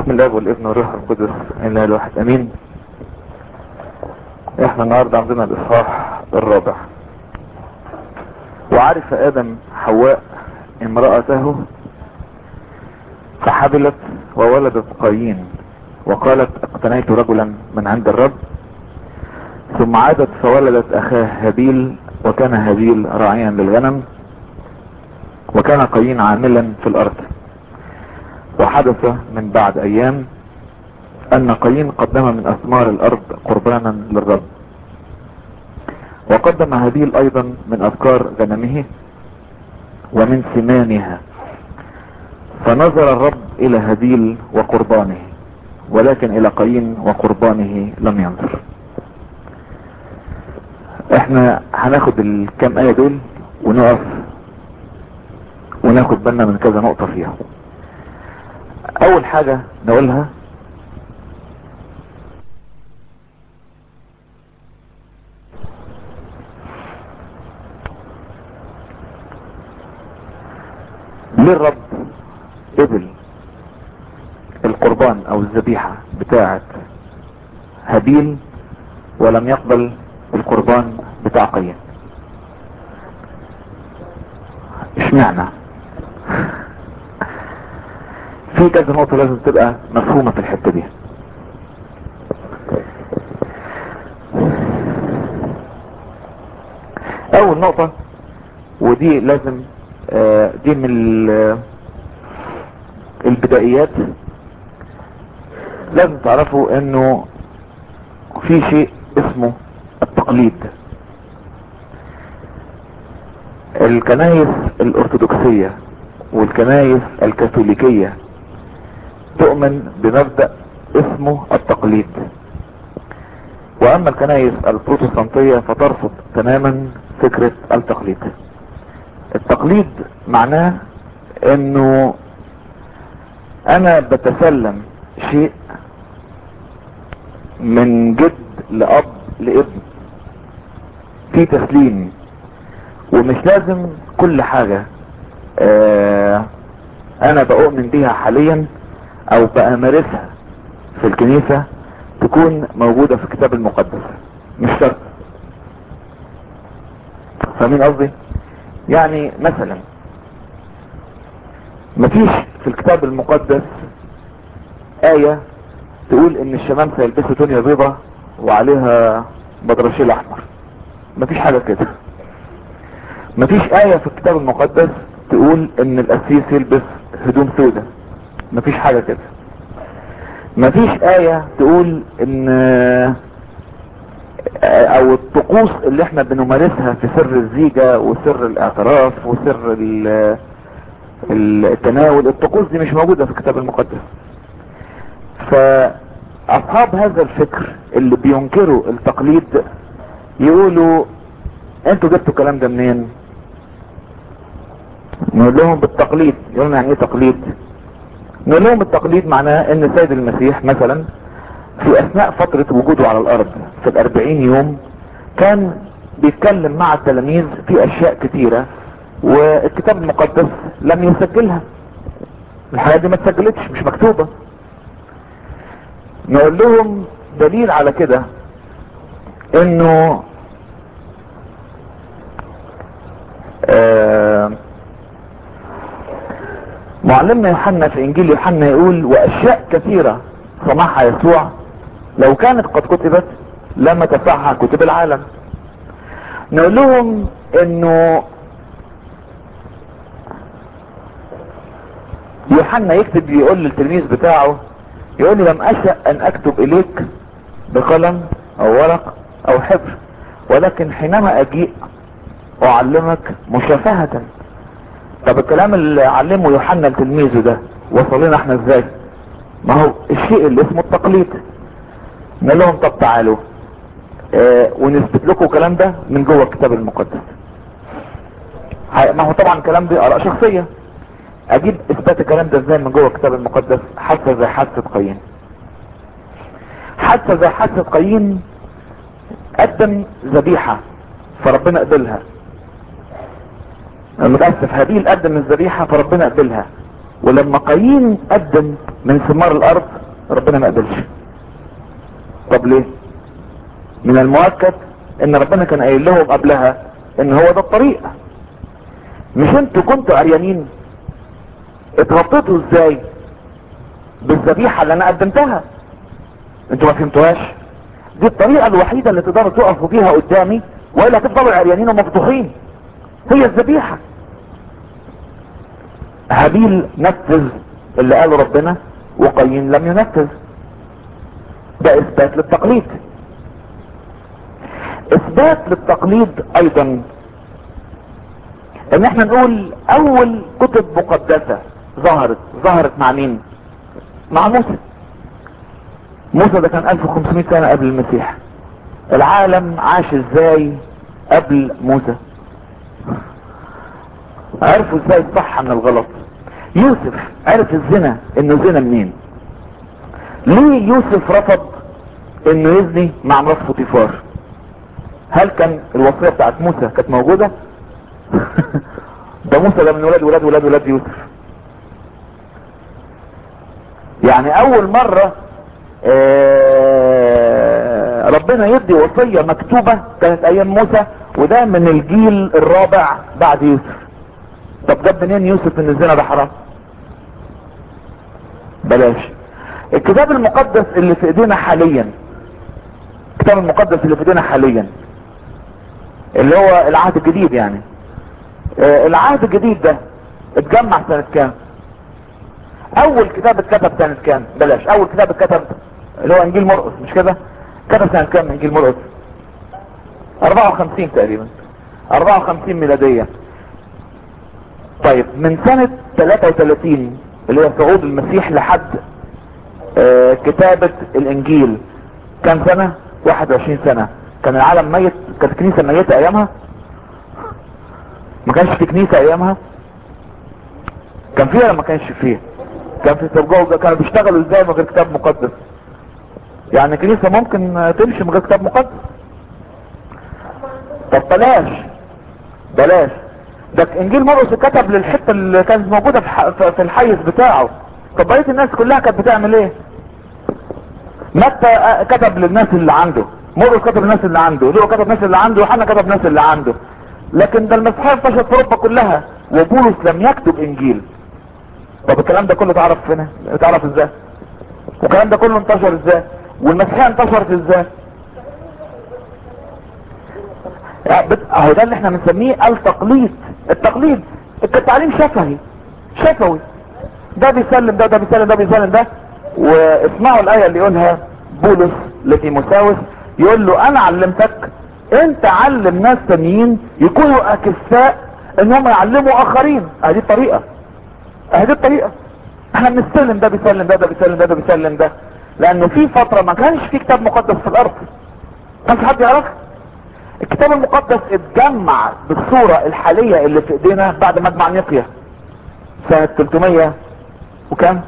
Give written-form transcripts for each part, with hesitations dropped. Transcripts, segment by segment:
بسم الله والابن والروح القدس الا الواحد امين. احنا النهارده عندنا الاصحاح الرابع. وعرف ادم حواء امرأته فحبلت وولدت قايين وقالت اقتنيت رجلا من عند الرب. ثم عادت فولدت اخاه هابيل وكان هابيل راعيا للغنم وكان قايين عاملا في الارض. وحدث من بعد ايام ان قايين قدم من اثمار الارض قربانا للرب، وقدم هابيل ايضا من ابكار غنمه ومن سمانها. فنظر الرب الى هابيل وقربانه ولكن الى قايين وقربانه لم ينظر. احنا هناخد الكام ايه دول ونقف وناخد بالنا من كذا نقطة فيها. اول حاجة نقولها ليه الرب قبل القربان او الذبيحة بتاعة هابيل ولم يقبل القربان بتاع قايين؟ اشمعنى؟ في كذا نقطة لازم تبقى مفهومة في الحتة دي. اول نقطة ودي لازم دي من البدايات، لازم تعرفوا انه في شيء اسمه التقليد. الكنائس الارثوذكسية والكنائس الكاثوليكية تؤمن بمبدأ اسمه التقليد، واما الكنائس البروتستانتية فترفض تماما فكرة التقليد. التقليد معناه انه انا بتسلم شيء من جد لاب لابن في تسليم، ومش لازم كل حاجة انا بؤمن بيها حاليا او بأمارسها في الكنيسة تكون موجودة في الكتاب المقدس. مش شرط. فاهمين قصدي؟ يعني مثلا مفيش في الكتاب المقدس آية تقول ان الشمامسة يلبسوا تونيا بيضة وعليها بدرشيل احمر. مفيش حاجة كده. مفيش آية في الكتاب المقدس تقول ان القسيس يلبس هدوم سودة. مفيش حاجة كده. مفيش آية تقول ان او الطقوس اللي احنا بنمارسها في سر الزيجة وسر الاعتراف وسر التناول، الطقوس دي مش موجودة في الكتاب المقدس. فاصحاب هذا الفكر اللي بينكروا التقليد يقولوا انتوا جبتوا الكلام ده منين؟ نقول لهم بالتقليد. يقولون يعني ايه تقليد؟ نقول لهم التقليد معناه ان السيد المسيح مثلا في اثناء فترة وجوده على الارض في ال40 يوم كان بيتكلم مع التلاميذ في اشياء كتيرة والكتاب المقدس لم يسجلها. الحاجات دي ما تسجلتش، مش مكتوبة. نقول لهم دليل على كده انه معلمنا يوحنا في انجيل يوحنا يقول واشياء كثيرة صنعها يسوع لو كانت قد كتبت لما تسعها كتب العالم. نقول لهم انه يوحنا يكتب يقول للتلميذ بتاعه، يقول له لم اشأ ان اكتب اليك بقلم او ورق او حبر ولكن حينما اجيء اعلمك مشافهة. طب الكلام اللي علمه يوحنا لتلميذه ده وصل لنا احنا ازاي؟ ما هو الشيء اللي اسمه التقليد. نقول لهم طب تعالوا ونثبت لكم الكلام ده من جوه الكتاب المقدس. ما هو طبعا الكلام ده اراء شخصية. اجيب اثبات الكلام ده ازاي من جوه الكتاب المقدس؟ حادثة زي حادثة قايين. حادثة زي حادثة قايين قدم ذبيحة فربنا قبلها. متأسف، هابيل قدم الذبيحة فربنا قبلها. ولما قايين قدم من ثمار الارض ربنا ما قبلش. طب ليه؟ من المؤكد ان ربنا كان قايل لهم قبلها ان هو ده الطريق. مش انتوا كنتوا عريانين؟ اتغطيتوا ازاي؟ بالذبيحة اللي انا قدمتها. انتوا ما فهمتوهاش؟ دي الطريقة الوحيدة اللي تقدروا تقفوا بيها قدامي والا تفضلوا عريانين ومفتوحين، هي الذبيحة. هابيل نفذ اللي قاله ربنا وقايين لم ينفذ. ده اثبات للتقليد. اثبات للتقليد ايضا ان احنا نقول اول كتب مقدسة ظهرت مع مين؟ مع موسى. موسى ده كان 1500 سنة قبل المسيح. العالم عاش ازاي قبل موسى؟ عرفوا ازاي الصح من الغلط؟ يوسف عرف الزنا انه زنا منين؟ ليه يوسف رفض انه يزني مع مرات فوطيفار؟ هل كان الوصية بتاعت موسى كانت موجودة؟ ده موسى ده من ولاد يوسف. يعني اول مرة ربنا يدي وصية مكتوبة كانت ايام موسى، وده من الجيل الرابع بعد يوسف. طب جاب منين يوسف ان الزنا ده حرام؟ بلاش. الكتاب المقدس اللي في ايدينا حاليا، الكتاب المقدس اللي في ايدينا حاليا اللي هو العهد الجديد يعني، العهد الجديد ده اتجمع سنة كام؟ اول كتاب اتكتب سنة كام؟ بلاش، اول كتاب اتكتب اللي هو انجيل مرقس، مش كده؟ كتب سنة كام انجيل مرقس؟ 54 تقريبا، 54 ميلادية. طيب من سنة 33 اللي هي صعود المسيح لحد كتابة الانجيل كام سنة؟ 21 سنة. كان العالم ميت؟ كانت الكنيسة ميتة ايامها؟ ما كانش في كنيسة ايامها؟ كان فيها ولا ما كانش فيها؟ كان في سبجوه. كانوا بيشتغلوا ازاي من غير كتاب مقدس؟ يعني الكنيسة ممكن تمشي من غير كتاب مقدس؟ طب بلاش. ده انجيل مرقس اتكتب للحته اللي كانت موجوده في الحيز بتاعه. طب بقيه الناس كلها كانت بتعمل ايه؟ متى كتب للناس اللي عنده، مرقس كتب للناس اللي عنده، لوقا كتب للناس اللي عنده، يوحنا كتب للناس اللي عنده. لكن ده المسيحيه انتشرت في اوروبا كلها وبولس لم يكتب انجيل. طب الكلام ده كله تعرف ازاي؟ والكلام ده كله انتشر ازاي؟ والمسيحيه انتشرت ازاي؟ اهو ده اللي احنا بنسميه التقليد. التقليد التعليم شفوي. ده بيسلم ده بيسلم ده. واسمعوا الايه اللي يقولها بولس لتيموثاوس، يقول له انا علمتك، انت علم ناس تانيين يكونوا اكفاء ان هم يعلموا اخرين. دي الطريقه. احنا بنستلم ده بيسلم ده بيسلم ده، لانه في فتره ما كانش في كتاب مقدس في الارض، ما كانش حد يعرف. الكتاب المقدس اتجمع بالصورة الحالية اللي في ايدينا بعد مجمع نيقيا سنة 300 وكام؟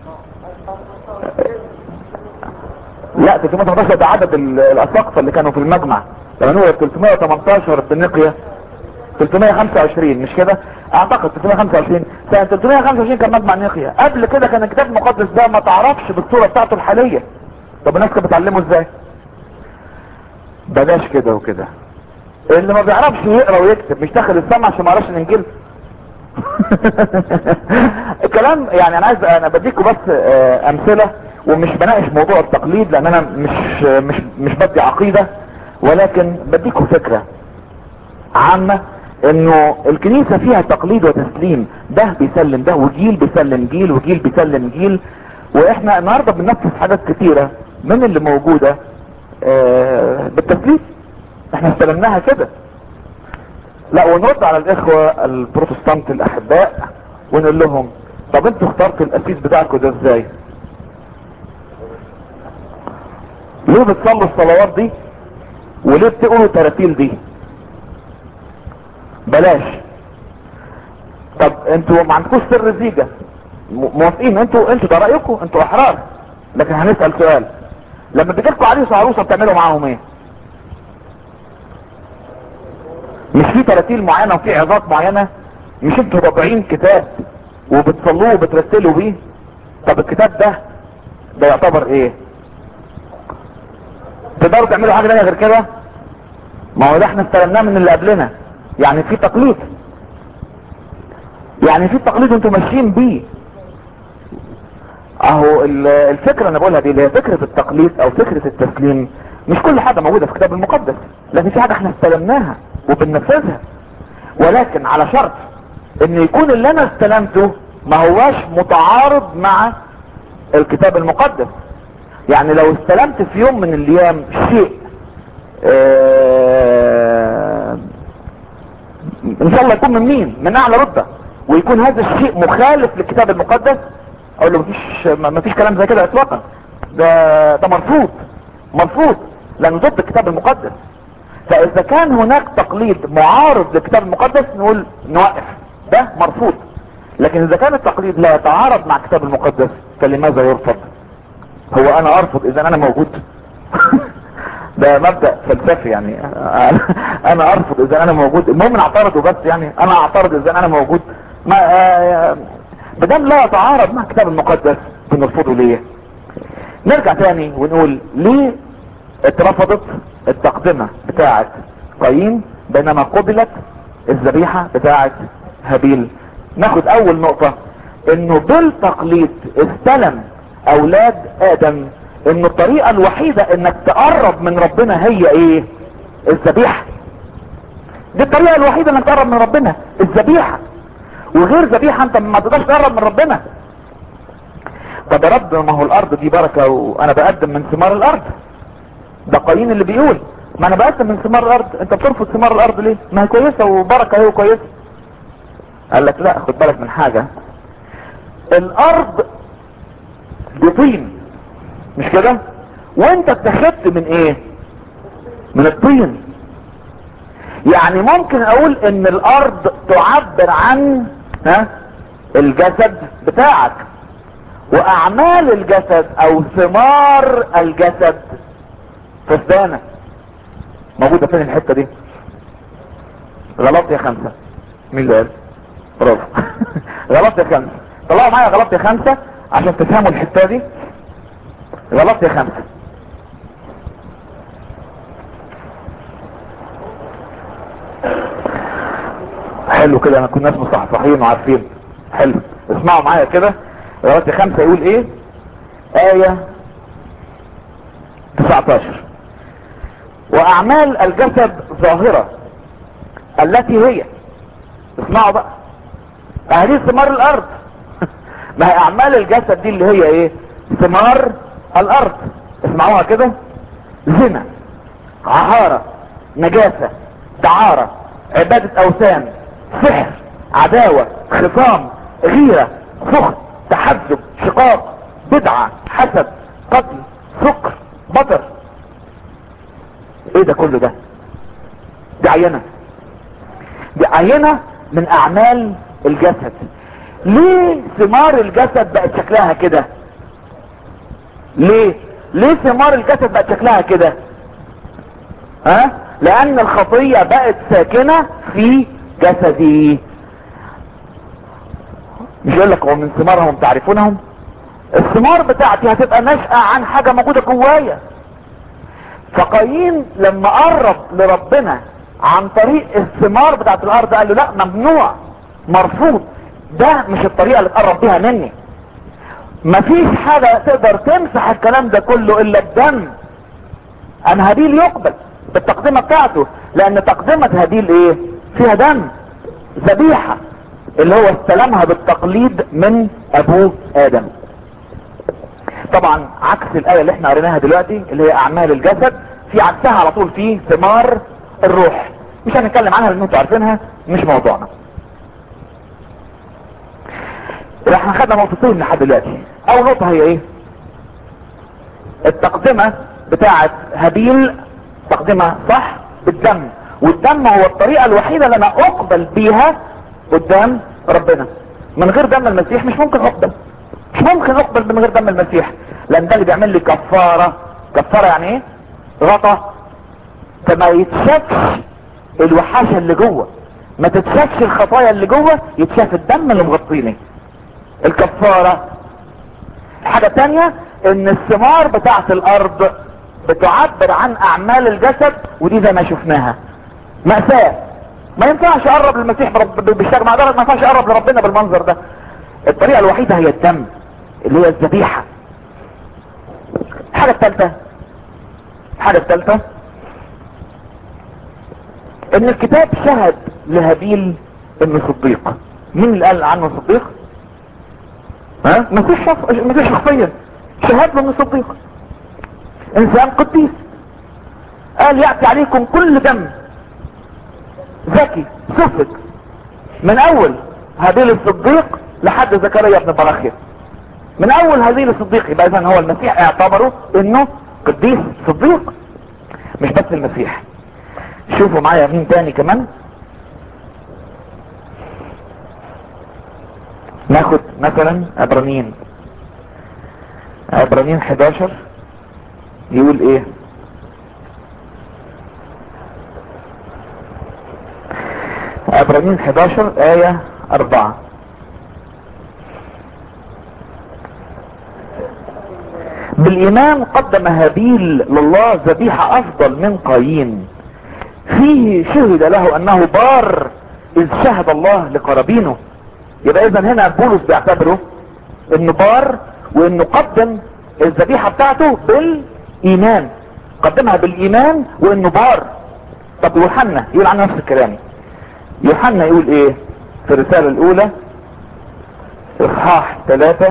لا 318 ده عدد الاساقفة اللي كانوا في المجمع. لما نقول 318 في نيقيا 325 مش كده؟ اعتقد 325 سنة 325 كان مجمع نيقيا. قبل كده كان الكتاب المقدس ده ما تعرفش بالصورة بتاعته الحالية. طب الناس كانت بتعلمه ازاي؟ بلاش كده وكده. اللي ما بيعرفش يقرا ويكتب مش داخل السما عشان ما قراش الانجيل. الكلام يعني انا بديكوا بس امثله، ومش بناقش موضوع التقليد لان انا مش بدي عقيده، ولكن بديكوا فكره عامه انه الكنيسه فيها تقليد وتسليم. ده بيسلم ده، وجيل بيسلم جيل، وجيل بيسلم جيل. واحنا النهارده بننفذ حاجات كتيره من اللي موجوده بالتسليم. احنا استلمناها كده. لا، ونرد على الاخوة البروتستانت الاحباء ونقول لهم طب انتوا اخترتوا الاسيس بتاعكم ده ازاي؟ ليه بتصلوا الصلوات دي؟ وليه بتقولوا تراتيل دي؟ بلاش. طب انتوا ما عندكوش سر زيجة، موافقين؟ انتوا ده رايكم، انتوا احرار. لكن هنسأل سؤال، لما بيجيلكوا عريس وعروسة بتعملوا معاهم ايه؟ مش في تراتيل معينة وفي عظات معينة؟ مش انتوا طابعين كتاب وبتصلوه وبترتلوا بيه؟ طب الكتاب ده ده يعتبر ايه؟ تقدروا تعملوا حاجة تانية غير كده؟ ما هو ده احنا استلمناه من اللي قبلنا. يعني في تقليد، يعني في تقليد انتوا ماشيين بيه. اهو الفكرة انا بقولها دي اللي هي فكرة التقليد او فكرة التسليم. مش كل حاجة موجودة في الكتاب المقدس، لكن في حاجة احنا استلمناها وبننفذها، ولكن على شرط ان يكون اللي انا استلمته ما هواش متعارض مع الكتاب المقدس. يعني لو استلمت في يوم من الايام شيء ان شاء الله يكون من مين، من اعلى رتبة، ويكون هذا الشيء مخالف للكتاب المقدس، اقول له مفيش كلام زي كده اطلاقا. ده مرفوض، مرفوض، لانه ضد الكتاب المقدس. فاذا كان هناك تقليد معارض للكتاب المقدس نقول نوقف، ده مرفوض. لكن اذا كان التقليد لا يتعارض مع الكتاب المقدس فلماذا يرفض؟ هو انا ارفض اذا انا موجود؟ ده مبدأ فلسفي يعني. انا ارفض اذا انا موجود، المهم نعترض وبس. يعني انا اعترض اذا انا موجود؟ ما بدام لا يتعارض مع الكتاب المقدس بنرفضه ليه؟ نرجع تاني ونقول ليه اترفضت التقدمة بتاعت قايين بينما قبلت الذبيحة بتاعت هابيل؟ ناخد اول نقطة، انه بالتقليد استلم اولاد ادم ان الطريقة الوحيدة انك تقرب من ربنا هي ايه؟ الذبيحة. دي الطريقة الوحيدة انك تقرب من ربنا، الذبيحة. وغير ذبيحة انت ما تقدرش تقرب من ربنا. طب يا رب ما هو الارض دي بركة وانا بقدم من ثمار الارض. ده قايين اللي بيقول ما انا بقدم من ثمار الارض، انت بترفض ثمار الارض ليه؟ ما هي كويسة وبركة، هي كويسة. قال لك لا، خد بالك من حاجة، الارض دي طين مش كده؟ وانت اتخذت من ايه؟ من الطين. يعني ممكن اقول ان الارض تعبر عن الجسد بتاعك، واعمال الجسد او ثمار الجسد فسدانة. موجودة فين الحتة دي؟ غلط يا 5. مين اللي قال؟ برافو. غلط يا 5. طلعوا معايا غلط يا 5 عشان تفهموا الحتة دي. غلط يا 5. حلو كده، انا كنا ناس مصحصحين وعارفين. حلو، اسمعوا معايا كده. غلط يا 5 يقول ايه؟ آية 19: واعمال الجسد ظاهرة التي هي، اسمعوا بقى، هذه ثمار الارض. ما هي اعمال الجسد دي اللي هي ايه؟ ثمار الارض. اسمعوها كده: زنا، عهارة، نجاسة، دعارة، عبادة اوثان، سحر، عداوة، خصام، غيرة، سخط، تحزب، شقاق، بدعة، حسد، قتل، سكر، بطر. ايه ده كله ده؟ دي عينة، دي عينة من اعمال الجسد. ليه ثمار الجسد بقت شكلها كده؟ ليه ثمار الجسد بقت شكلها كده؟ لان الخطية بقت ساكنة في جسدي. مش يقول لك ومن ثمارهم تعرفونهم؟ الثمار بتاعتي هتبقى نشأة عن حاجة موجودة جوايا. فقايين لما قرب لربنا عن طريق الثمار بتاعت الارض قال له لا، ممنوع، مرفوض، ده مش الطريقة اللي تقرب بيها مني. مفيش حاجة تقدر تمسح الكلام ده كله الا الدم. انا هابيل يقبل بالتقدمة بتاعته، لان تقدمة هابيل ايه؟ فيها دم، ذبيحة اللي هو استلمها بالتقليد من ابوه ادم. طبعا عكس الايه اللي احنا قريناها دلوقتي اللي هي اعمال الجسد، في عكسها على طول في ثمار الروح. مش هنتكلم عنها لان انتوا عارفينها، مش موضوعنا. احنا خدنا نقطتين لحد دلوقتي. اول نقطة هي ايه؟ التقدمة بتاعت هابيل تقدمة صح بالدم، والدم هو الطريقة الوحيدة اللي انا اقبل بيها قدام ربنا. من غير دم المسيح مش ممكن اقبل، مش ممكن اقبل من غير دم المسيح، لان ده اللي بيعمل لي كفارة. كفارة يعني ايه؟ غطا، فما يتشافش الوحاشة اللي جوه، ما تتشافش الخطايا اللي جوه، يتشاف الدم اللي مغطيني. الكفارة. الحاجة التانية ان الثمار بتاعت الارض بتعبر عن اعمال الجسد، ودي زي ما شفناها مأساة. ما ينفعش اقرب للمسيح بالشكل، ما ينفعش اقرب لربنا بالمنظر ده. الطريقة الوحيدة هي الدم اللي هي الذبيحة. الحاجة الثالثة ان الكتاب شهد لهابيل انه صديق. مين اللي قال عنه صديق؟ مسيح شخصيا شهد له انه صديق، انسان قديس. قال يأتي عليكم كل دم ذكي سفك، من اول هابيل الصديق لحد زكريا بن براخيا، من اول هابيل الصديق. يبقى اذا هو المسيح اعتبره انه قديس صديق. مش بس المسيح، شوفوا معايا مين تاني كمان. ناخد مثلا عبرانيين 11 يقول ايه؟ عبرانيين 11 آية 4: بالإيمان قدم هابيل لله ذبيحة أفضل من قايين، فيه شهد له أنه بار إذ شهد الله لقرابينه. يبقى إذن هنا بولس بيعتبره إنه بار، وإنه قدم الذبيحة بتاعته بالإيمان، قدمها بالإيمان وإنه بار. طب يوحنا يقول عنه نفس الكلام. يوحنا يقول إيه في الرسالة الأولى إصحاح 3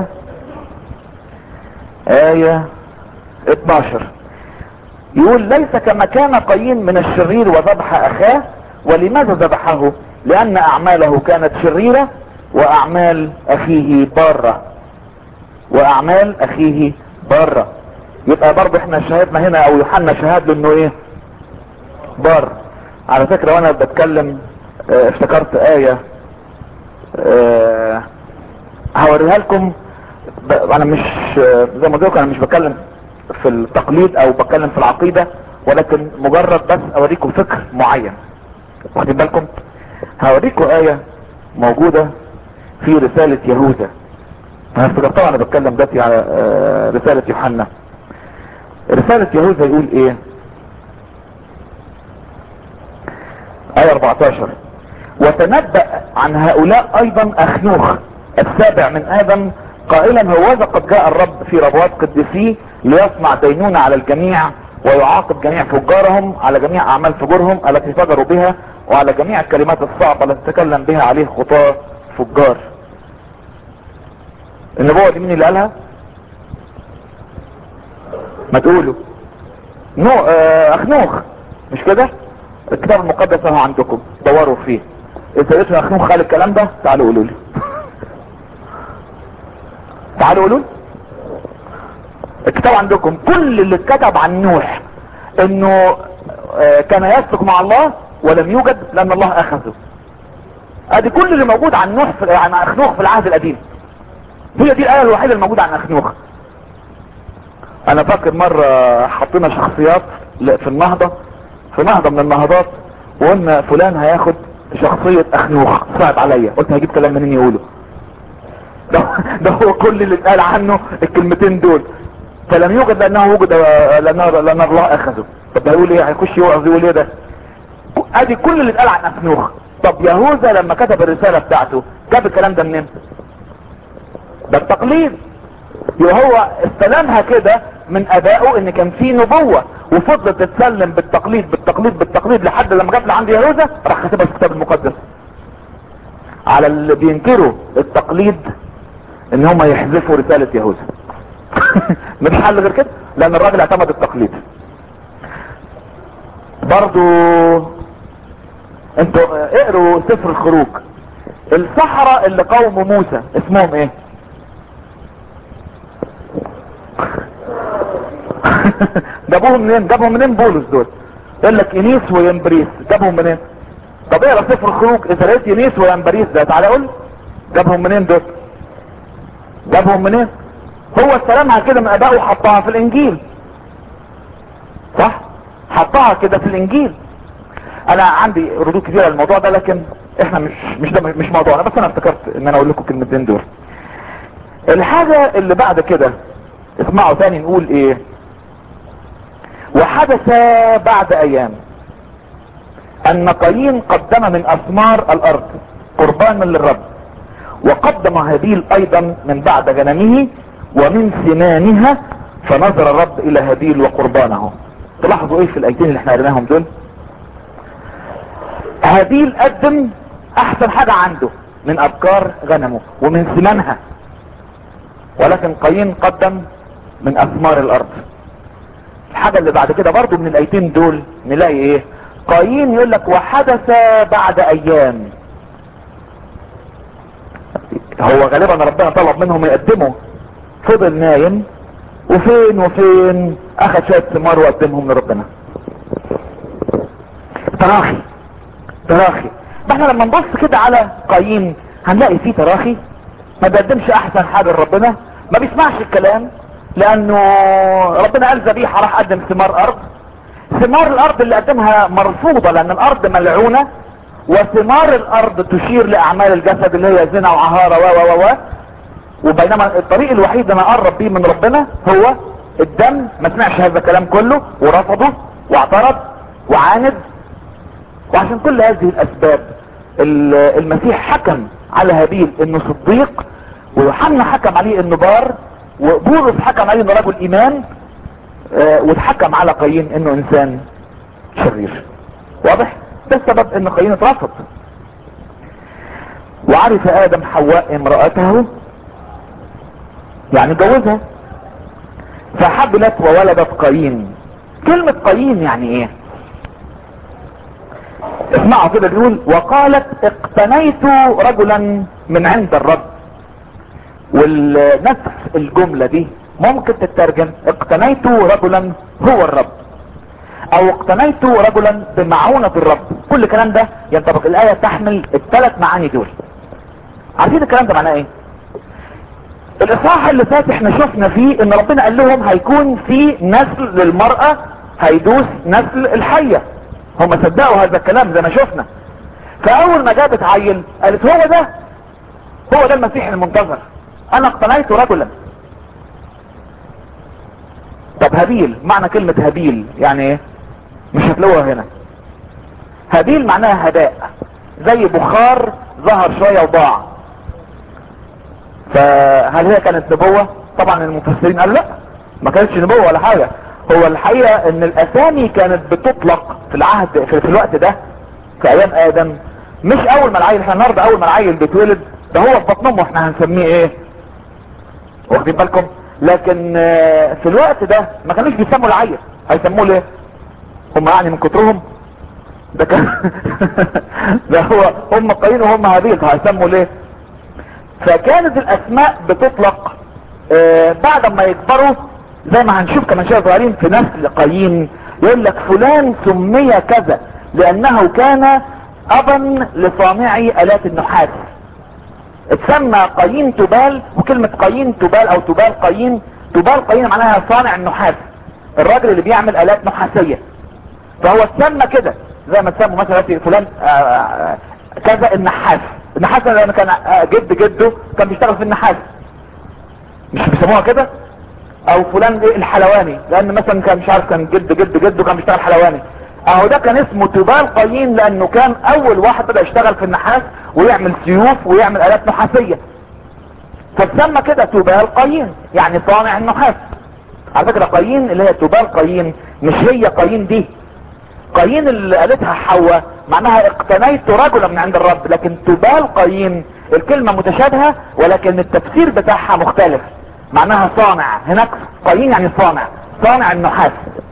آية 12؟ يقول ليس كما كان قايين من الشرير وذبح اخاه. ولماذا ذبحه؟ لان اعماله كانت شريرة واعمال اخيه بارة. يبقى برضه احنا شاهدنا هنا، او يوحنا شهد له انه ايه؟ بار. على فكرة وانا بتكلم افتكرت آية هوريها لكم. انا مش زي ما قلت لكم، انا مش بتكلم في التقليد او بتكلم في العقيدة، ولكن مجرد بس اوريكم فكر معين. واخدين بالكم؟ هوريكم آية موجودة في رسالة يهوذا. انا افتكرتها انا بتكلم دلوقتي على رسالة يوحنا. رسالة يهوذا يقول ايه؟ آية 14: وتنبأ عن هؤلاء ايضا اخنوخ السابع من ادم قائلا هوذا قد جاء الرب في ربوات قدسيه ليصنع دينونة على الجميع ويعاقب جميع فجارهم على جميع اعمال فجورهم التي فجروا بها وعلى جميع الكلمات الصعبة التي تكلم بها عليه خطاة فجار. النبوة دي مين اللي قالها؟ ما تقولوا اخنوخ، مش كده؟ الكتاب المقدس اهو عندكم، دوروا فيه. اذا لقيتوا اخنوخ قال الكلام ده تعالوا قولوا لي. تعالوا قولوا. الكتاب عندكم كل اللي اتكتب عن نوح انه كان يسلك مع الله ولم يوجد لان الله اخذه. ادي كل اللي موجود عن نوح عن اخنوخ في العهد القديم. هي دي الايه الوحيده الموجوده عن اخنوخ. انا فاكر مره حطينا شخصيات في النهضه، في نهضه من النهضات، وقلنا فلان هياخد شخصيه اخنوخ. صعب عليا، قلت هجيب كلام منين يقوله؟ ده هو كل اللي اتقال عنه الكلمتين دول. فلم يوجد لانه وجد لان الله اخذه. طب هيقول ايه؟ هيخش يوعظ يقول ايه ده؟ ادي كل اللي اتقال عن اخنوخ. طب يهوذا لما كتب الرسالة بتاعته جاب الكلام ده منين؟ ده التقليد. يبقى هو استلمها كده من ابائه ان كان في نبوة، وفضلت تتسلم بالتقليد لحد لما جت لعند يهوذا راح كتبها في الكتاب المقدس. على اللي بينكروا التقليد ان هم يحذفوا رسالة يهوذا. مفيش حل غير كده، لان الراجل اعتمد التقليد. برضو انتوا اقروا سفر الخروج. السحرة اللي قوموا موسى اسمهم ايه؟ جابهم منين بولس دول؟ يقول لك انيس وينبريس، جابهم منين؟ طب اقرا سفر الخروج، اذا لقيت انيس وينبريس ده تعالى قول جابهم منين دول؟ جابهم منين؟ هو استلمها كده من ابائه وحطها في الانجيل، صح؟ حطها كده في الانجيل. انا عندي ردود كتير على الموضوع ده، لكن احنا مش موضوعنا، بس انا افتكرت ان انا اقول لكم كلمتين دول. الحاجة اللي بعد كده اسمعوا تاني نقول ايه. وحدث بعد ايام ان قايين قدم من اثمار الارض قربانا للرب، وقدم هابيل ايضا من بعد غنمه ومن سنانها، فنظر الرب الى هابيل وقربانه. تلاحظوا ايه في الايتين اللي احنا قريناهم دول؟ هابيل قدم احسن حاجة عنده من ابكار غنمه ومن سنانها، ولكن قايين قدم من اثمار الارض. الحاجة اللي بعد كده برضو من الايتين دول نلاقي ايه؟ قايين يقول لك وحدث بعد ايام. هو غالبا ربنا طلب منهم يقدموا، فضل نايم وفين وفين اخذ شوية ثمار وقدمهم لربنا. تراخي تراخي. ما احنا لما نبص كده على قايين هنلاقي فيه تراخي، ما بيقدمش احسن حاجة لربنا، ما بيسمعش الكلام، لانه ربنا قال ذبيحة راح قدم ثمار ارض. ثمار الارض اللي قدمها مرفوضة لان الارض ملعونة، وثمار الارض تشير لاعمال الجسد اللي هي زنا وعهارة و وبينما الطريق الوحيد انا اقرب بيه من ربنا هو الدم. ما سمعش هذا الكلام كله ورفضه واعترض وعاند. وعشان كل هذه الاسباب المسيح حكم على هابيل انه صديق، ويوحنا حكم عليه انه بار، وبولس حكم عليه انه رجل ايمان، واتحكم على قايين انه انسان شرير. واضح؟ ده السبب ان قايين اترفض. وعرف ادم حواء امرأته، يعني جوزها، فحبلت وولدت قايين. كلمة قايين يعني ايه؟ اسمعوا كده، بيقول وقالت اقتنيت رجلا من عند الرب. والنفس الجملة دي ممكن تترجم اقتنيت رجلا هو الرب، او اقتنيت رجلا بمعونة الرب. كل الكلام ده ينطبق. الآية تحمل الثلاث معاني دول. عارفين الكلام ده معناه ايه؟ الاصحاح اللي فات احنا شفنا فيه ان ربنا قال لهم هيكون في نسل للمرأة هيدوس نسل الحية. هم صدقوا هذا الكلام زي ما شفنا. فاول ما جابت عيل قالت هو ده المسيح المنتظر، انا اقتنيت رجلا. طب هابيل، معنى كلمة هابيل يعني ايه؟ مش هتلاقوها هنا. هابيل معناها هباء، زي بخار ظهر شوية وضاع. فهل هي كانت نبوة؟ طبعا المفسرين قالوا لا، ما كانتش نبوة ولا حاجة. هو الحقيقة ان الاسامي كانت بتطلق في العهد في الوقت ده في ايام ادم. مش اول ما العيل، احنا النهارده اول ما العيل بيتولد ده هو في بطن امه احنا هنسميه ايه؟ واخدين بالكم؟ لكن في الوقت ده ما كانوش بيسموا العيل، هيسموه ليه؟ هم يعني من كترهم ده كان ده هو هم قايين وهم هابيل، هيسموا ليه؟ فكانت الاسماء بتطلق بعد ما يكبروا، زي ما هنشوف كمان شويه صغيرين في نسل قايين. يقول لك فلان سمي كذا لانه كان ابا لصانعي الات النحاس. اتسمى قايين تبال، وكلمة قايين تبال او تبال قايين، تبال قايين معناها صانع النحاس، الراجل اللي بيعمل الات نحاسية. فهو اتسمى كده زي ما تسموا مثلا فلان كذا النحاس. النحاس لان كان جده كان بيشتغل في النحاس، مش بيسموها كده؟ او فلان ايه الحلواني لان مثلا كان مش عارف كان جده كان بيشتغل حلواني. اهو ده كان اسمه تبال قايين لانه كان اول واحد بدأ يشتغل في النحاس ويعمل سيوف ويعمل الات نحاسية، فتسمى كده تبال قايين يعني صانع النحاس. على فكرة قايين اللي هي تبال قايين مش هي قايين دي. قايين اللي قالتها حواء معناها اقتنيت رجلا من عند الرب، لكن تبال قايين الكلمة متشابهة ولكن التفسير بتاعها مختلف، معناها صانع. هناك قايين يعني صانع النحاس.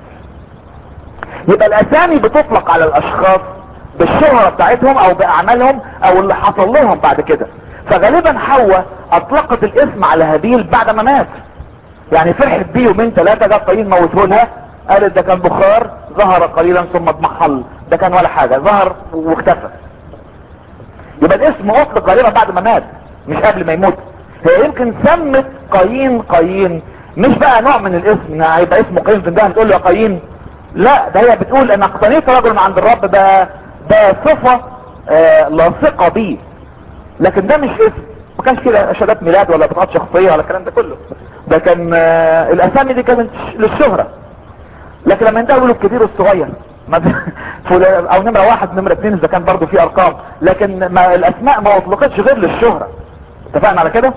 يبقى الاسامي بتطلق على الاشخاص بالشهرة بتاعتهم او باعمالهم او اللي حصل لهم بعد كده. فغالبا حواء اطلقت الاسم على هابيل بعد ما مات، يعني فرحت بيه يومين ثلاثة، جاب قايين موته لها، قالت ده كان بخار ظهر قليلا ثم اضمحل، ده كان ولا حاجة ظهر واختفى. يبقى الاسم اطلق غالبا بعد ما مات مش قبل ما يموت. هي يمكن سمت قايين مش بقى نوع من الاسم، هيبقى اسمه قايين في ده بتقول له يا قايين، لا ده هي بتقول انا اقتنيت رجل من عند الرب. ده صفة لاصقة بيه، لكن ده مش اسم. ما كانش كده شهادات ميلاد ولا بطاقات شخصية ولا الكلام ده كله. ده كان الاسامي دي كانت للشهرة، لكن لما ينتهوا يقولوا الكبير والصغير او نمرة واحد نمرة اتنين اذا كان برضو في ارقام، لكن ما الاسماء ما اطلقتش غير للشهرة. اتفقنا على كده.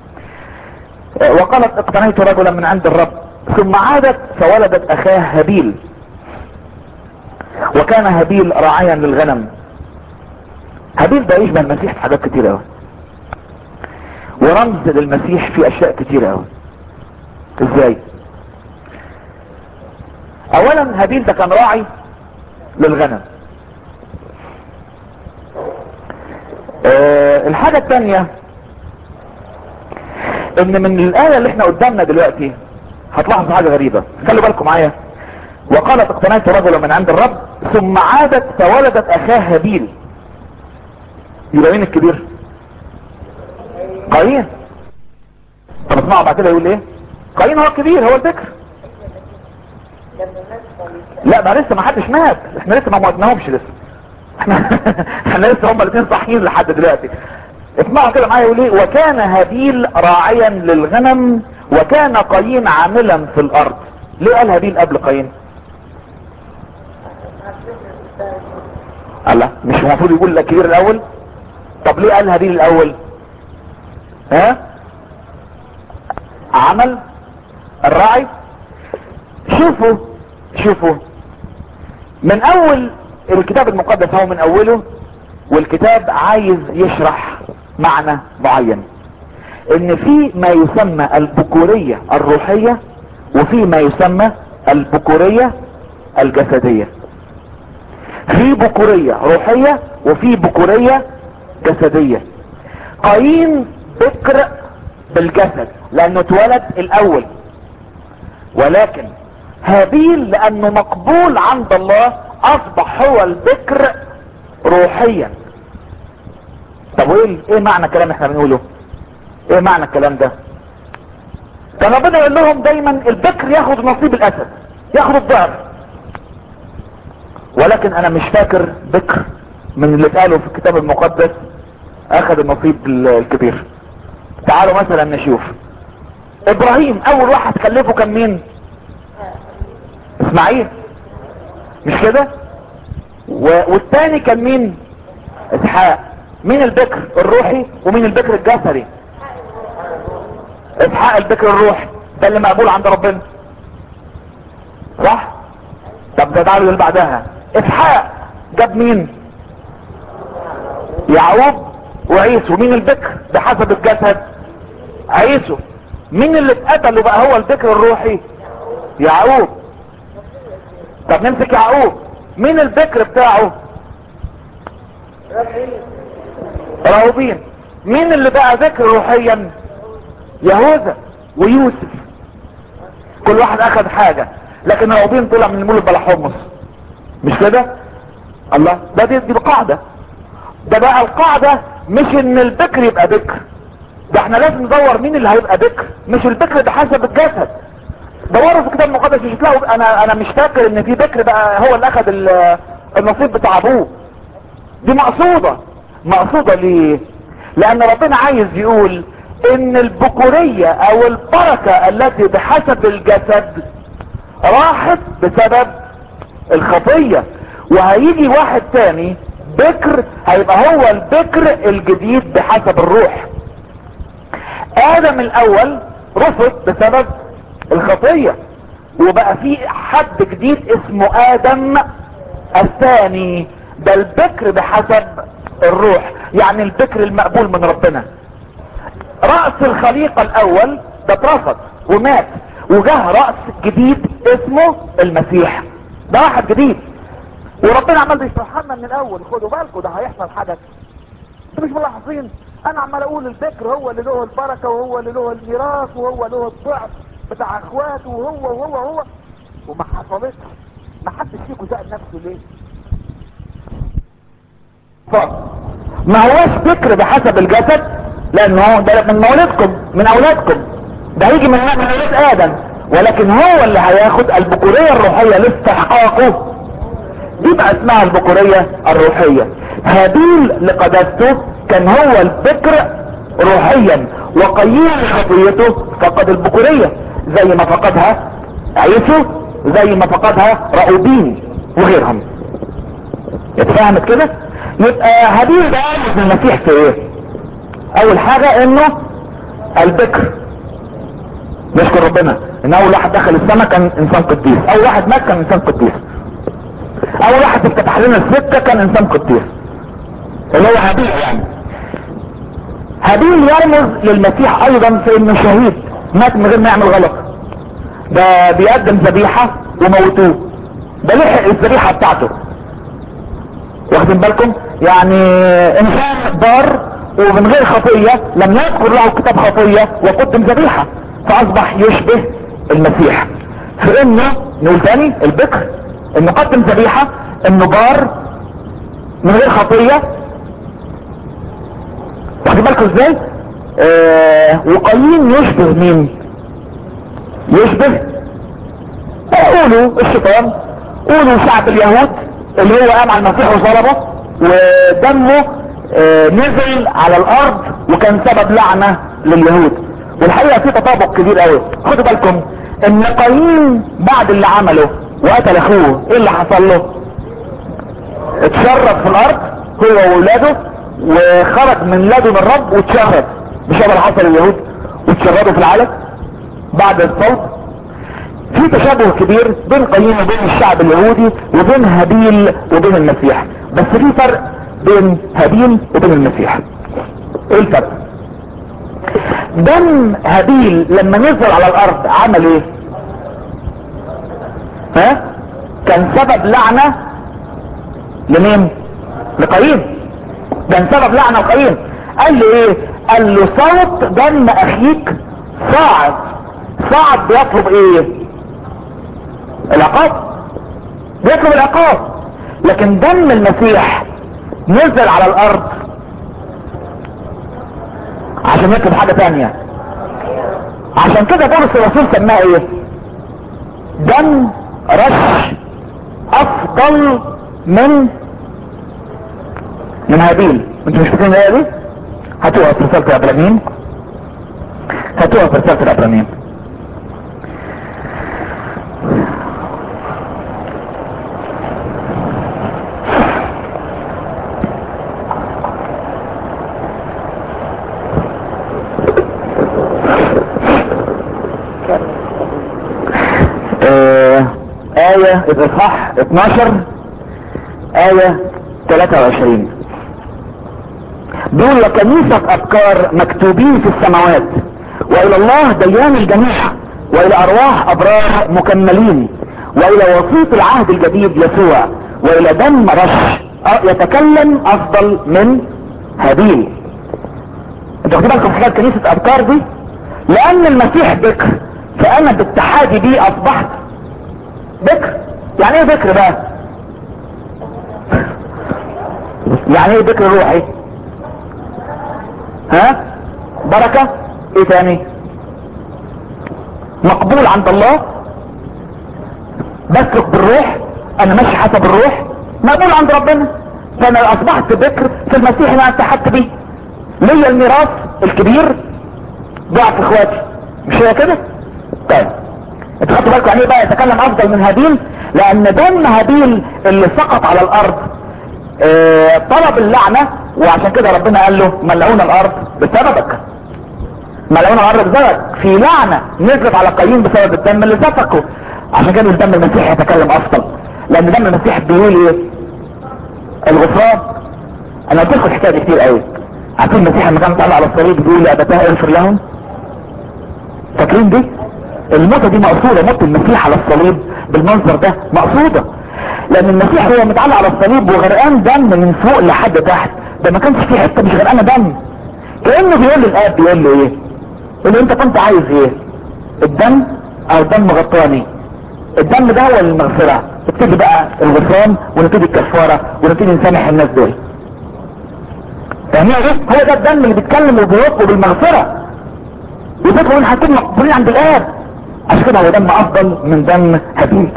وقالت اقتنيت رجلا من عند الرب، ثم عادت فولدت اخاه هابيل، وكان هابيل راعيا للغنم. هابيل ده يشبه المسيح في حاجات كتير قوي، ورمز للمسيح في اشياء كتير قوي. ازاي؟ اولا هابيل ده كان راعي للغنم. الحاجة التانية ان من الآية اللي احنا قدامنا دلوقتي هتلاحظوا حاجة غريبة، خلوا بالكم معايا. وقالت اقتنيت رجلا من عند الرب ثم عادت فولدت اخاه هابيل. يبقى مين الكبير؟ قايين. طب اسمعوا بعد كده يقول ايه؟ قايين هو الكبير، هو الذكر. لا ده لسه ما حدش مات، احنا لسه ما موتناهمش لسه. احنا لسه هم الاثنين صاحيين لحد دلوقتي. اسمعوا كده معايا يقول ايه؟ وكان هابيل راعيا للغنم وكان قايين عاملا في الارض. ليه قال هابيل قبل قايين؟ الله، مش المفروض يقول لك كبير الاول؟ طب ليه قال هابيل الاول؟ ها؟ عمل الراعي. شوفوا من اول الكتاب المقدس، هو من اوله والكتاب عايز يشرح معنى معين، ان في ما يسمى البكورية الروحية وفي ما يسمى البكورية الجسدية. في بكورية روحية وفي بكورية جسدية. قايين بكر بالجسد لانه اتولد الاول، ولكن هابيل لانه مقبول عند الله اصبح هو البكر روحيا. طب ايه معنى الكلام احنا بنقوله؟ ايه معنى الكلام ده؟ كان ربنا يقول لهم دايما البكر ياخد نصيب الاسد، ياخد الضعف، ولكن انا مش فاكر بكر من اللي اتقالوا في الكتاب المقدس اخذ النصيب الكبير. تعالوا مثلا نشوف ابراهيم اول واحد خلفه كان مين؟ اسماعيل، مش كده؟ والتاني كان مين؟ اسحاق. مين البكر الروحي ومين البكر الجسدي؟ اسحاق البكر الروحي، ده اللي مقبول عند ربنا، صح؟ طب ده تعالوا اللي بعدها. اسحاق جاب مين؟ يعقوب وعيسو. مين البكر بحسب الجسد؟ عيسو. مين اللي اتقتل وبقى هو البكر الروحي؟ يعقوب. طب نمسك يعقوب، مين البكر بتاعه؟ راهوبين. مين اللي بقى ذكر روحيا؟ يهوذا ويوسف. كل واحد اخذ حاجة، لكن راهوبين طلع من المولد بلا حمص، مش كده؟ الله، ده دي قاعدة. ده بقى القاعدة مش ان البكر يبقى بكر، ده احنا لازم ندور مين اللي هيبقى بكر، مش البكر بحسب الجسد. دوروا في الكتاب المقدس مش هتلاقوا. انا مش فاكر ان في بكر بقى هو اللي اخذ النصيب بتاع ابوه. دي مقصودة ليه؟ لان ربنا عايز يقول ان البكورية او البركة التي بحسب الجسد راحت بسبب الخطية، وهيجي واحد تاني بكر هيبقى هو البكر الجديد بحسب الروح. ادم الاول رفض بسبب الخطية، وبقى في حد جديد اسمه ادم الثاني، ده البكر بحسب الروح، يعني البكر المقبول من ربنا. رأس الخليقة الاول ده اترفض ومات، وجه رأس جديد اسمه المسيح، ده واحد جديد. وربنا عمال بيشرحها لنا من الاول. خدوا بالكم ده هيحصل حدث، انتوا مش ملاحظين؟ انا عمال اقول البكر هو اللي له البركة وهو اللي له الميراث وهو له الضعف بتاع اخواته وهو وما حصلتش. ما حدش فيكم سأل نفسه ليه؟ ما هواش بكر بحسب الجسد، لانه ده من مولدكم من اولادكم، ده هيجي من اولاد ادم، ولكن هو اللي هياخد البكورية الروحية لاستحقاقه. دي بقى اسمها البكورية الروحية. هابيل لقداسته كان هو البكر روحيا، وقايين خطيته فقد البكورية زي ما فقدها عيسو، زي ما فقدها راؤوبين وغيرهم. اتفهمت كده؟ يبقى هابيل ده من المسيح في ايه؟ اول حاجة انه البكر. نشكر ربنا ان اول واحد دخل السماء كان انسان قديس، اول واحد مات كان انسان قديس، اول واحد افتتح لنا السكة كان انسان قديس اللي هو هابيل. يعني هابيل يرمز للمسيح ايضا في انه شهيد، مات من غير ما يعمل غلط. ده بيقدم ذبيحة وموتوه، ده لحق الذبيحة بتاعته. واخدين بالكم؟ يعني انسان بار ومن غير خطية، لم يذكر له كتاب خطية وقدم ذبيحة، فاصبح يشبه المسيح في انه، نقول تاني البكر، انه قدم ذبيحة، انه بار من غير خطية. واخدين بالكم ازاي؟ وقايين يشبه مين؟ يشبه قولوا الشيطان، قولوا شعب اليهود اللي هو قام على المسيح وصلبه ودمه نزل على الارض وكان سبب لعنة لليهود. والحقيقة في تطابق كبير قوي. خدوا بالكم ان قايين بعد اللي عمله وقتل اخوه، ايه اللي حصل له؟ اتشرد في الارض هو وولاده، وخرج من لدن الرب واتشرد، مش هذا اللي حصل لليهود واتشردوا في العالم بعد الصوت. في تشابه كبير بين قايين وبين الشعب اليهودي وبين هابيل وبين المسيح، بس في فرق بين هابيل وبين المسيح. ايه الفرق؟ دم هابيل لما نزل على الارض عمل ايه؟ كان سبب لعنة لمين؟ لقايين. كان سبب لعنة لقايين. قال له ايه؟ قال له صوت دم اخيك صاعد. صاعد بيطلب ايه؟ العقاب، بيطلب العقاب. لكن دم المسيح نزل على الارض عشان يطلب حاجة تانية. عشان كده بولس الرسول سماه ايه؟ دم رش افضل من هابيل. انتوا مش فاكرين الايه دي؟ هاتوها في رسالة العبرانيين، هاتوها في رسالة العبرانيين. آية الإصحاح 12 آية 23 بيقول: وكنيسة أبكار مكتوبين في السماوات، وإلى الله ديان الجميع، وإلى أرواح أبرار مكملين، وإلى وسيط العهد الجديد يسوع، وإلى دم رش يتكلم أفضل من هابيل. انتوا واخدين بالكم حكاية كنيسة أبكار دي؟ لأن المسيح بكر، فأنا باتحادي بيه أصبحت بكر. يعني ايه بكر بقى؟ يعني ايه بكر روحي؟ بركة. ايه تاني؟ مقبول عند الله، بسلك بالروح، انا ماشي حسب الروح، مقبول عند ربنا. فانا اصبحت بكر في المسيح اللي انا اتحدت بيه. ليا الميراث الكبير ضعف اخواتي، مش هي كده؟ طيب انتوا خدتوا بالكم يعني ايه بقى يتكلم افضل من هابيل؟ لان دم هابيل اللي سقط على الارض طلب اللعنة، وعشان كده ربنا قال له ملعون الارض بسببك. ملعون الارض بسببك، في لعنة نزلت على قايين بسبب الدم اللي سفكه. عشان كده الدم المسيح يتكلم افضل، لان دم المسيح بيقول ايه؟ الغفران. انا قلت لكم الحكايه دي كتير قوي. عارفين المسيح لما كان متعلق على الصليب بيقول لابتاه اغفر لهم؟ فاكرين دي؟ الموتة دي مقصودة، موت المسيح على الصليب بالمنظر ده مقصودة، لان المسيح هو متعلق على الصليب وغرقان دم من فوق لحد تحت. ده ما كانش في حتة مش غرقانة دم. كأنه بيقول للآب، بيقول له ايه؟ يقول له انت كنت عايز ايه؟ الدم او الدم غطاني؟ الدم ده هو المغفرة. ابتدي بقى الغفران ونبتدي الكفارة ونبتدي نسامح الناس دول. يعني هو ده الدم اللي بيتكلم وبيطلب المغفرة، وبيطلب ان هتكون مقبولين عند الآب. عشان كده هو دم افضل من دم هابيل.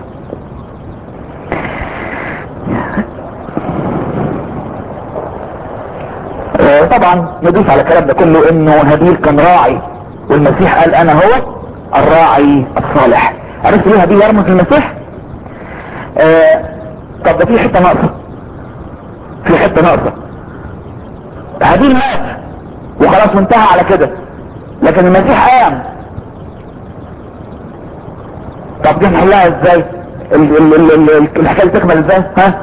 طبعا ندوس على الكلام ده كله انه هابيل كان راعي، والمسيح قال انا هو الراعي الصالح. عرفت ليه هابيل يرمز للمسيح؟ طب ده في حته ناقصه، في حته ناقصه. هابيل مات وخلاص وانتهى على كده، لكن المسيح قام. طب دي نحلها ازاي؟ الحكايه تكمل ازاي؟ ها؟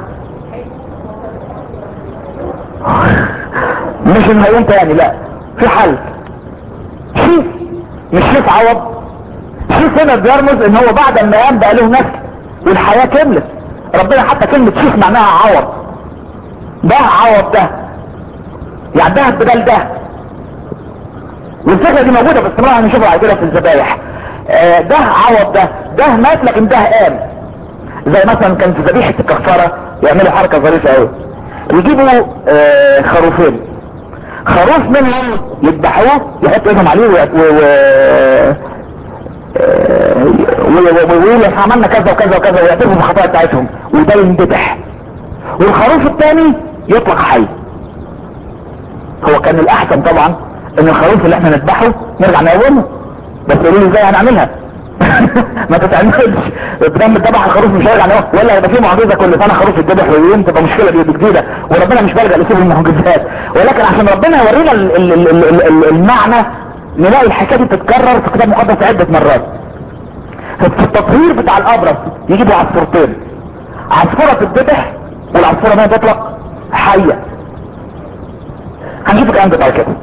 مش انه هيقوم تاني، لا، في حل. شيف، مش شيف عوض. شيف هنا بيرمز ان هو بعد ما قام بقى له نفس والحياه كملت. ربنا حتى كلمه شيف معناها عوض. ده عوض ده، يعني ده بدل ده. والفكره دي موجوده باستمرار، هنشوفها بعد كده في الذبايح. ده عوض ده مات لكن ده قام. زي مثلا كان في ذبيحه الكفاره يعملوا حركه ظريفه قوي، يجيبوا خروفين، خروف منهم يذبحوه يحطوا ايدهم عليه ويقولوا عملنا كذا وكذا وكذا ويعترفوا بالخطايا بتاعتهم وده ينذبح، والخروف الثاني يطلق حي. هو كان الاحسن طبعا ان الخروف اللي احنا نذبحه نرجع نقومه، بس قولوا لي ازاي هنعملها؟ ما تتعملش. بدل الذبح الخروف مش هيرجع نقوم، ولا هيبقى في معجزه كل سنه خروف يتذبح ويقوم، تبقى مشكله دي جديده، وربنا مش بيلجأ لاسلوب المعجزات. ولكن عشان ربنا يورينا المعنى، نلاقي الحكايه دي بتتكرر في كتاب مقدس عده مرات. في التطهير بتاع الابرص يجيبوا عصفورتين، عصفوره تتذبح والعصفوره ما تطلق حيه. هنشوف الكلام ده بعد كده.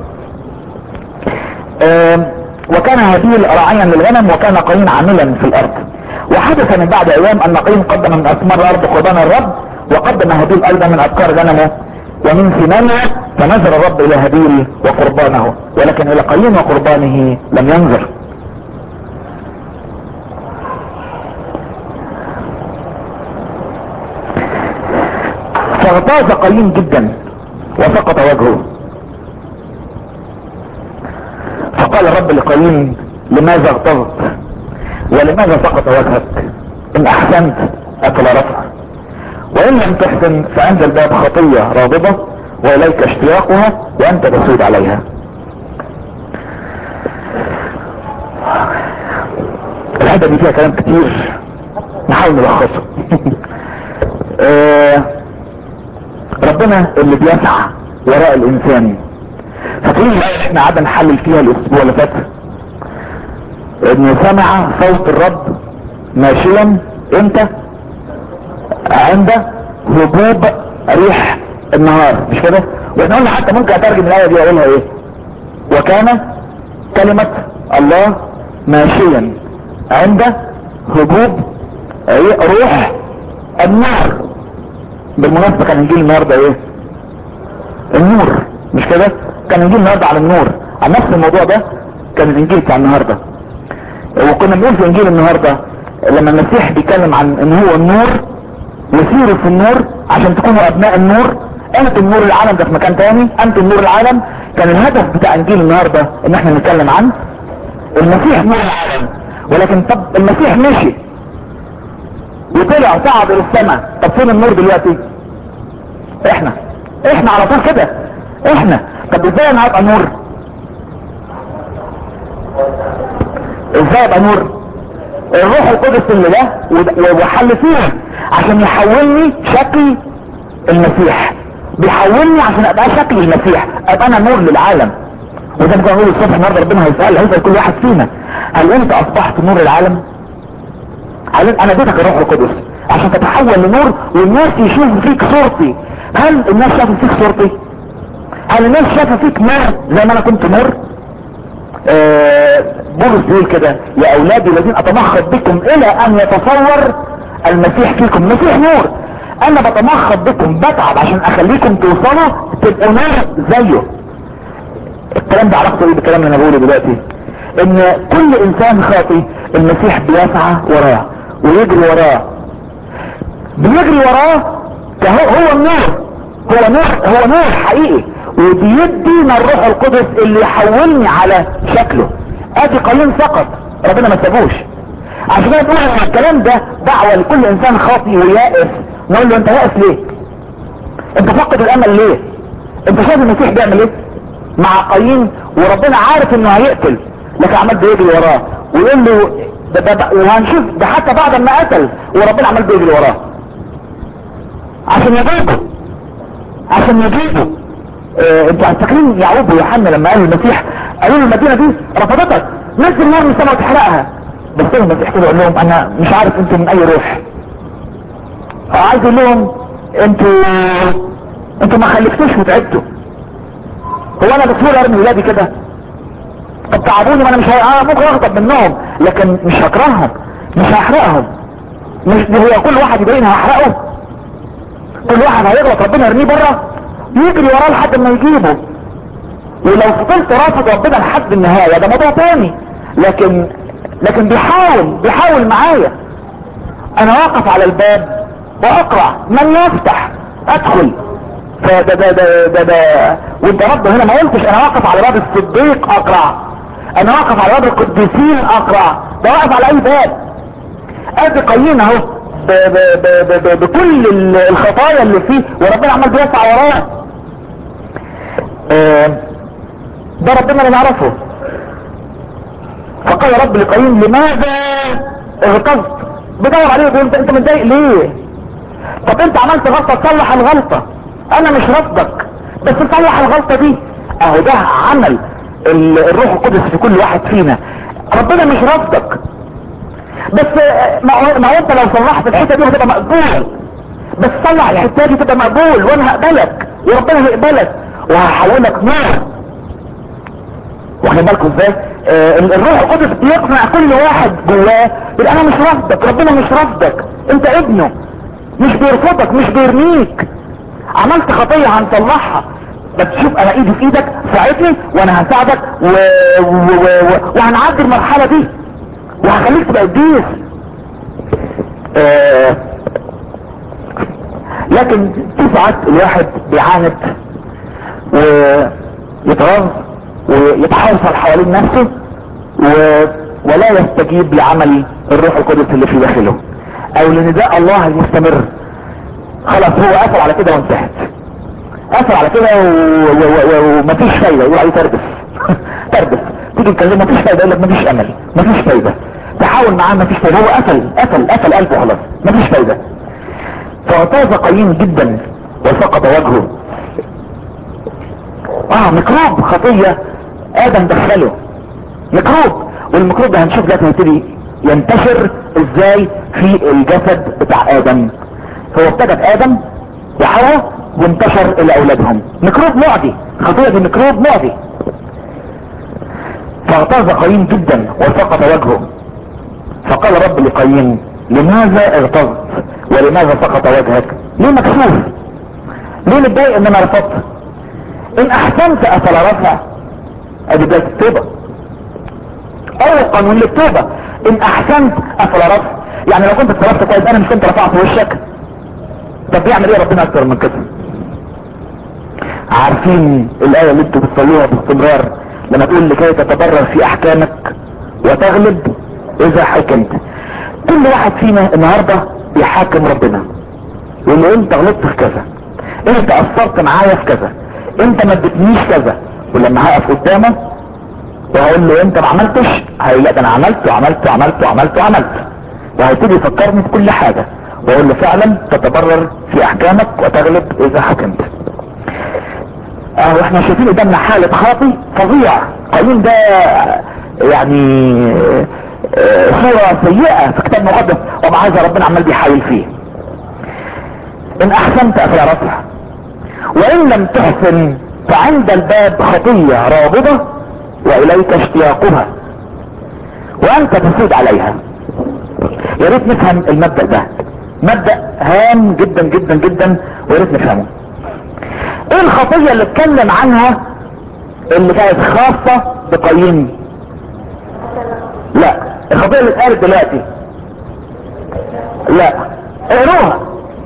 وكان هابيل راعيا للغنم وكان قايين عاملا في الارض. وحدث من بعد ايام ان قايين قدم من اثمار الارض قربان الرب، وقدم هابيل ايضا من ابكار غنمه ومن ثمانها، فنظر الرب الى هابيل وقربانه ولكن الى قايين وقربانه لم ينظر. فاغتاظ قايين جدا وسقط وجهه، فقال الرب لقايين لماذا اغتظت ولماذا سقط وجهك؟ ان احسنت افلا رفع، وان لم تحسن فعند الباب خطية رابضة واليك اشتياقها وانت تسود عليها. الحته دي فيها كلام كتير نحاول نلخصه. ربنا اللي بيسعى وراء الانسان. فاكرين الايه احنا قعدنا نحلل فيها الاسبوع اللي فات، انه سمع صوت الرب ماشيا امتى؟ عند هبوب ريح النهار، مش كده؟ واحنا قلنا حتى ممكن اترجم الايه دي واقولها ايه؟ وكان كلمة الله ماشيا عند هبوب روح النار. بالمناسبة كان انجيل النهارده ايه؟ النور، مش كده؟ كان انجيل النهارده على النور، عن نفس الموضوع ده كان الانجيل بتاع النهارده. وكنا بنقول في انجيل النهارده لما المسيح بيتكلم عن ان هو النور وسيروا في النور عشان تكونوا ابناء النور، انتم نور العالم. ده في مكان تاني انتم نور العالم. كان الهدف بتاع انجيل النهارده ان احنا نتكلم عن المسيح نور العالم. ولكن طب المسيح مشي وطلع صعد الى السماء، طب فين النور دلوقتي؟ احنا على طول كده احنا. طب ازاي انا هبقى نور؟ ازاي ابقى نور؟ الروح القدس اللي ده وحل فيه عشان يحولني شكل المسيح، بيحولني عشان ابقى شكل المسيح، ابقى انا نور للعالم. وزي ما كنا نقول الصبح النهارده ربنا هيسأل كل واحد فينا هل انت اصبحت نور العالم؟ هل انا اديتك الروح القدس عشان تتحول لنور والناس يشوفوا فيك صورتي؟ هل الناس شافوا فيك صورتي؟ هل الناس شافوا فيك نور زي ما انا كنت نور؟ بولس بيقول كده يا اولادي الذين اتمخض بكم الى ان يتصور المسيح فيكم. مسيح نور، انا بتمخض بكم، بتعب عشان اخليكم توصلوا تبقوا نور زيه. الكلام ده علاقته ايه بالكلام اللي انا بقوله دلوقتي؟ ان كل انسان خاطي المسيح بيسعى وراه ويجري وراه، بيجري وراه هو النور، هو نور حقيقي، وبيدينا الروح القدس اللي يحولني على شكله. ادي قايين سقط، ربنا ما سابوش. عشان كده بقول ان الكلام ده دعوه لكل انسان خاطي ويائس. نقول له انت يائس ليه؟ انت فقد الامل ليه؟ انت شايف المسيح بيعمل ايه؟ مع قايين وربنا عارف انه هيقتل، لكن عمال بيجري وراه ويقول له وهنشوف ده حتى بعد ما قتل وربنا عمال بيجري وراه عشان يجيبه انتوا فاكرين يعقوب ويوحنا لما قالوا المسيح قالوا له المدينه دي رفضتك، نزل نار من السماء وتحرقها. بس المسيح كده قال لهم انا مش عارف انتوا من اي روح. عايز يقول لهم انتوا ما خلفتوش وتعبتوا. هو انا دكتور ارمي ولادي كده؟ طب تعبوني، ما انا مش ممكن اغضب منهم لكن مش هكرههم، مش هحرقهم. مش هو كل واحد يبين هحرقه؟ كل واحد هيغلط ربنا يرميه بره يجري وراه لحد ما يجيبه. ولو فضلت رافض ربنا لحد النهايه ده موضوع تاني، لكن بيحاول معايا. انا واقف على الباب واقرع، من يفتح ادخل. فده ده ده ده ده وانت رب هنا ما قلتش انا واقف على باب الصديق اقرع، انا واقف على باب القديسين اقرع، ده واقف على اي باب. ادي قايين اهو بكل الخطايا اللي فيه وربنا عمال بيسعى وراه. ده ربنا اللي نعرفه. فقال رب لقايين لماذا اغتظت؟ بدور عليه بيقول انت متضايق ليه؟ طب انت عملت غلطة تصلح الغلطة، انا مش رفضك بس تصلح الغلطة دي. اهو ده عمل الروح القدس في كل واحد فينا. ربنا مش رفضك بس ما هو انت لو صلحت الحتة دي هتبقى مقبول، بس صلح الحتة دي تبقى مقبول وانا هقبلك وربنا هيقبلك وهحولك نور. واخد بالكم ازاي؟ الروح القدس بيقنع كل واحد جواه يقول انا مش رفضك، ربنا مش رفضك، انت ابنه، مش بيرفضك، مش بيرميك. عملت خطية هنصلحها، بس شوف انا ايدي في ايدك، ساعدني وانا هساعدك وهنعدي المرحلة دي وهخليك تبقى قديس. لكن في ساعات الواحد بيعاند ويتغاظ ويتحوصل حوالين نفسه ولا يستجيب لعمل الروح القدس اللي في داخله او لنداء الله المستمر. خلاص هو قفل على كده وانتهت، قفل على كده ومفيش فايدة، يقول عليه تربس تربس. تيجي تكلمه مفيش فايدة، يقول لك مفيش امل، مفيش فايدة. تحاول معاه مفيش فايدة، هو قفل قلبه خلاص مفيش فايدة. فاعتاز قايين جدا وسقط وجهه. ميكروب خطية ادم دخله، ميكروب، والميكروب ده هنشوف ده هيبتدي ينتشر ازاي في الجسد بتاع ادم. هو ابتدت ادم وحواء وانتشر الى اولادهم. ميكروب معدي، خطية دي ميكروب معدي. فاعتاز قايين جدا وسقط وجهه. فقال رب لقايين لماذا اغتظت ولماذا سقط وجهك؟ ليه مكسوف؟ ليه متضايق ان انا رفضت؟ ان احسنت افلا رفع. ادي بداية التوبة، اول قانون للتوبة، ان احسنت افلا رفع. يعني لو كنت اتصرفت كويس انا مش كنت رفعت وشك. طب بيعمل ايه ربنا اكتر من كده؟ عارفين الايه اللي انتوا بتصلوها باستمرار لما تقول لكي تتبرر في احكامك وتغلب اذا حكمت؟ كل واحد فينا النهارده بيحاكم ربنا، يقول له انت غلطت في كذا، انت قصرت معايا في كذا، انت ما اديتنيش كذا. ولما هقف قدامه واقول له انت ما عملتش، هيقول لك انا عملت وعملت وعملت وعملت وعملت، وهيبتدي يفكرني بكل حاجه واقول له فعلا تتبرر في احكامك وتغلب اذا حكمت. احنا شايفين قدامنا حالة خاطي فظيع. قايين ده يعني صورة سيئة في كتاب مقدس، ومع هذا ربنا عمال بيحاول فيه. ان احسنت افلا رفع وان لم تحسن فعند الباب خطية رابضة واليك اشتياقها وانت تسود عليها. يا ريت نفهم المبدأ ده، مبدأ هام جدا جدا جدا ويا ريت نفهمه. ايه الخطية اللي اتكلم عنها اللي كانت خاصة بقايين؟ لا، الخطية اللي اتقالت دلوقتي لا، اقروها.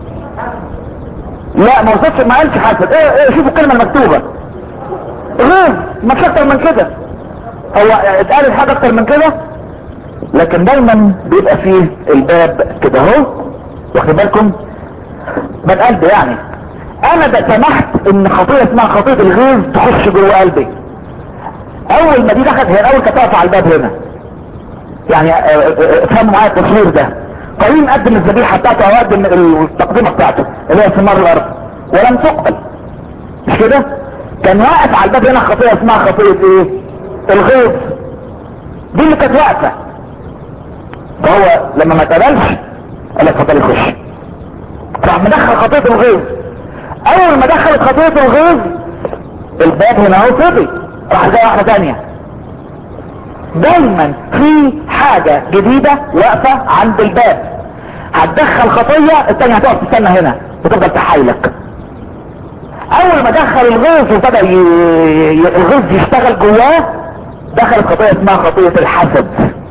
لا ما وصلتش، ما قالش حسد. ايه شوفوا الكلمة المكتوبة، ما فيش اكتر من كده. هو اتقالت حاجة اكتر من كده، لكن دايما بيبقى فيه الباب كده اهو، واخد بالكم؟ باب قلب يعني. انا ده سمحت ان خطية اسمها خطية الغيظ تخش جوه قلبي. اول ما دي دخلت، هي الاول كانت واقفة على الباب هنا، يعني افهموا معايا التصوير ده. قايين قدم الذبيحة بتاعته او قدم التقديمة بتاعته اللي هي ثمار الارض ولم تقبل، مش كده؟ كان واقف على الباب هنا خطية اسمها خطية ايه؟ الغيظ. دي اللي كانت واقفة. فهو لما ما اتقبلش قال لك اتفضل يخش، راح مدخل خطية الغيظ. اول ما دخلت خطية الغيظ الباب هنا اهو فضي، راح جاي واحدة تانية. دايما في حاجة جديدة واقفة عند الباب، هتدخل خطية التانية هتقف تستنى هنا وتفضل تحايلك. اول ما دخل الغيظ وبدأ الغيظ يشتغل جواه، دخلت خطية اسمها خطية الحسد،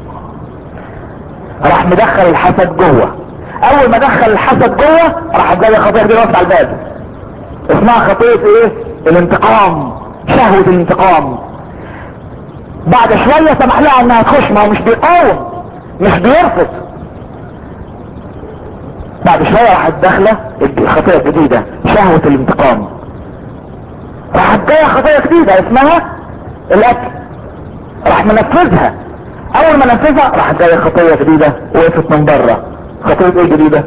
راح مدخل الحسد جوه. اول ما دخل الحسد جوه راح جاي خطية دي واقفة على الباب اسمها خطية ايه؟ الانتقام، شهوة الانتقام. بعد شوية سمح لها انها تخش، ما هو مش بيقاوم، مش بيرفض. بعد شوية راحت داخلة الخطية الجديدة شهوة الانتقام، راحت جاية خطية جديدة اسمها القتل، راح منفذها. اول ما نفذها راحت جاية خطية جديدة وقفت من بره. خطية ايه جديدة؟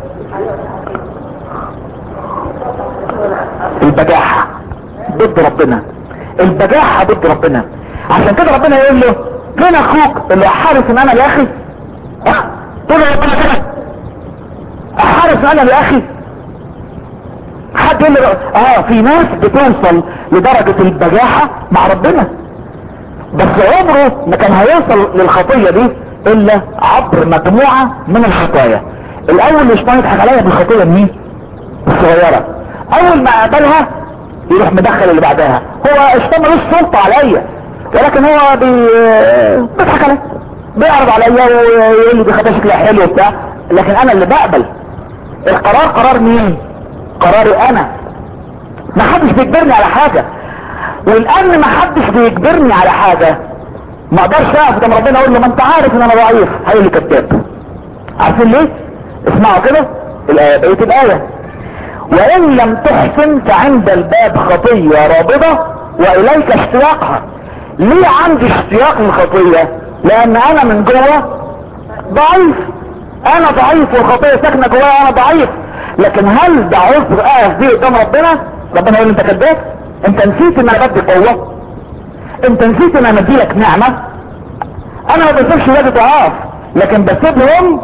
البجاحة ضد ربنا، البجاحة ضد ربنا. عشان كده ربنا يقول له فين اخوك اللي احارس ان انا يا اخي؟ تقول ربنا كده احارس انا يا اخي؟ حد يقول له في ناس بتوصل لدرجة البجاحة مع ربنا، بس عمره ما كان هيوصل للخطية دي الا عبر مجموعة من الخطايا. الاول الشيطان يضحك عليا بالخطية مين؟ الصغيرة. اول ما اقبلها يروح مدخل اللي بعدها. هو الشيطان ملوش سلطة عليا، ولكن هو بيضحك عليا، بيعرض عليا ويقول لي دي خطية شكلها حلو وبتاع، لكن انا اللي بقبل. القرار قرار مين؟ قراري انا. ما حدش بيجبرني على حاجة، والان ما حدش بيجبرني على حاجة ما اقدرش اقف قدام ربنا اقول له ما انت عارف ان انا ضعيف، هيقول لي كذاب. عارفين ليه؟ اسمعوا كده بقية الآية: وإن لم تحسن فعند الباب خطية رابضة وإليك اشتياقها. ليه عندي اشتياق للخطية؟ لأن أنا من جوه ضعيف، أنا ضعيف والخطية ساكنة جوايا، أنا ضعيف. لكن هل ده عذر أقف بيه قدام ربنا؟ ربنا يقول أنت كذاب، أنت نسيت إن أنا بدي قوة، أنت نسيت إن أنا بديلك نعمة. أنا ما بسيبش ولادي ضعاف، لكن بسيبهم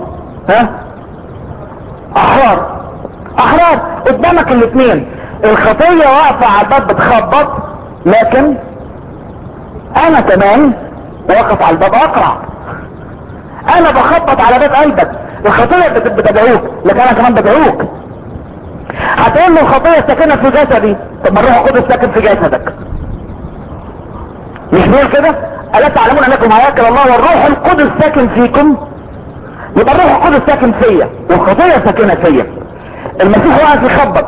احرار قدامك الاثنين. الخطية واقفة على الباب بتخبط، لكن انا كمان واقف على الباب اقرع. انا بخبط على باب قلبك. الخطية بتدعوك، لكن انا كمان بدعوك. هتقول له الخطية ساكنة في جسدي، طب ما الروح القدس ساكن في جسدك، مش بيقول كده؟ الا تعلمون انكم هياكل الله والروح القدس ساكن فيكم؟ يبقى الروح القدس ساكن فيا والخطية ساكنة فيا. المسيح واقف يخبط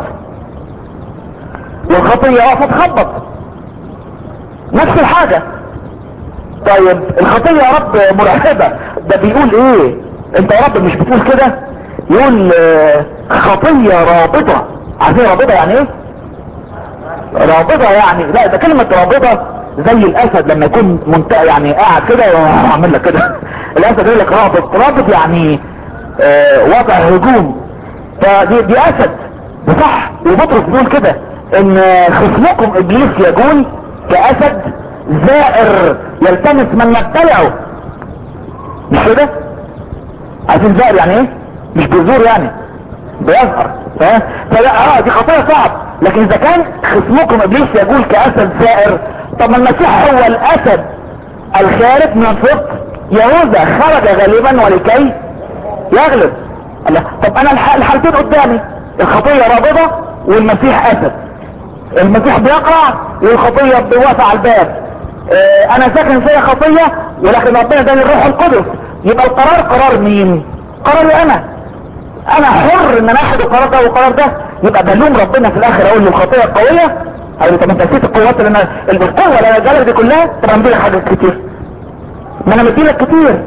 والخطية واقفة تخبط، نفس الحاجة. طيب الخطية يا رب مرعبة، ده بيقول ايه؟ انت يا رب مش بتقول كده؟ يقول خطية رابطة. عارفين رابطة يعني ايه؟ رابطة يعني لا، ده كلمة رابطة زي الاسد لما يكون يعني قاعد كده وعمل لك كده الاسد يقول لك رابط يعني وضع هجوم. فدي اسد صح. وبطرس بيقول كده ان خصمكم ابليس يجول كاسد زائر يلتمس من يبتلعه، مش كده؟ عارفين زائر يعني ايه؟ مش بيزور يعني بيظهر. فلا دي خطية صعب. لكن اذا كان خصمكم ابليس يجول كاسد زائر، طب المسيح هو الاسد الخارج من فوق يهوذا، خرج غالبا ولكي يغلب. الله، طب انا الحالتين قدامي، الخطية رابضة والمسيح اسد. المسيح بيقرع والخطية بيوافق على الباب. انا ساكن فيها خطية ولكن ربنا اداني الروح القدس. يبقى القرار قرار مين؟ قراري انا حر ان انا اخد القرار ده والقرار ده. يبقى بلوم ربنا في الاخر اقول له الخطية القوية، اقول له طب انت نسيت القوات اللي انا القوة اللي انا جالك دي كلها؟ طب انا مديلك حاجات كتير، ما انا مديلك كتير.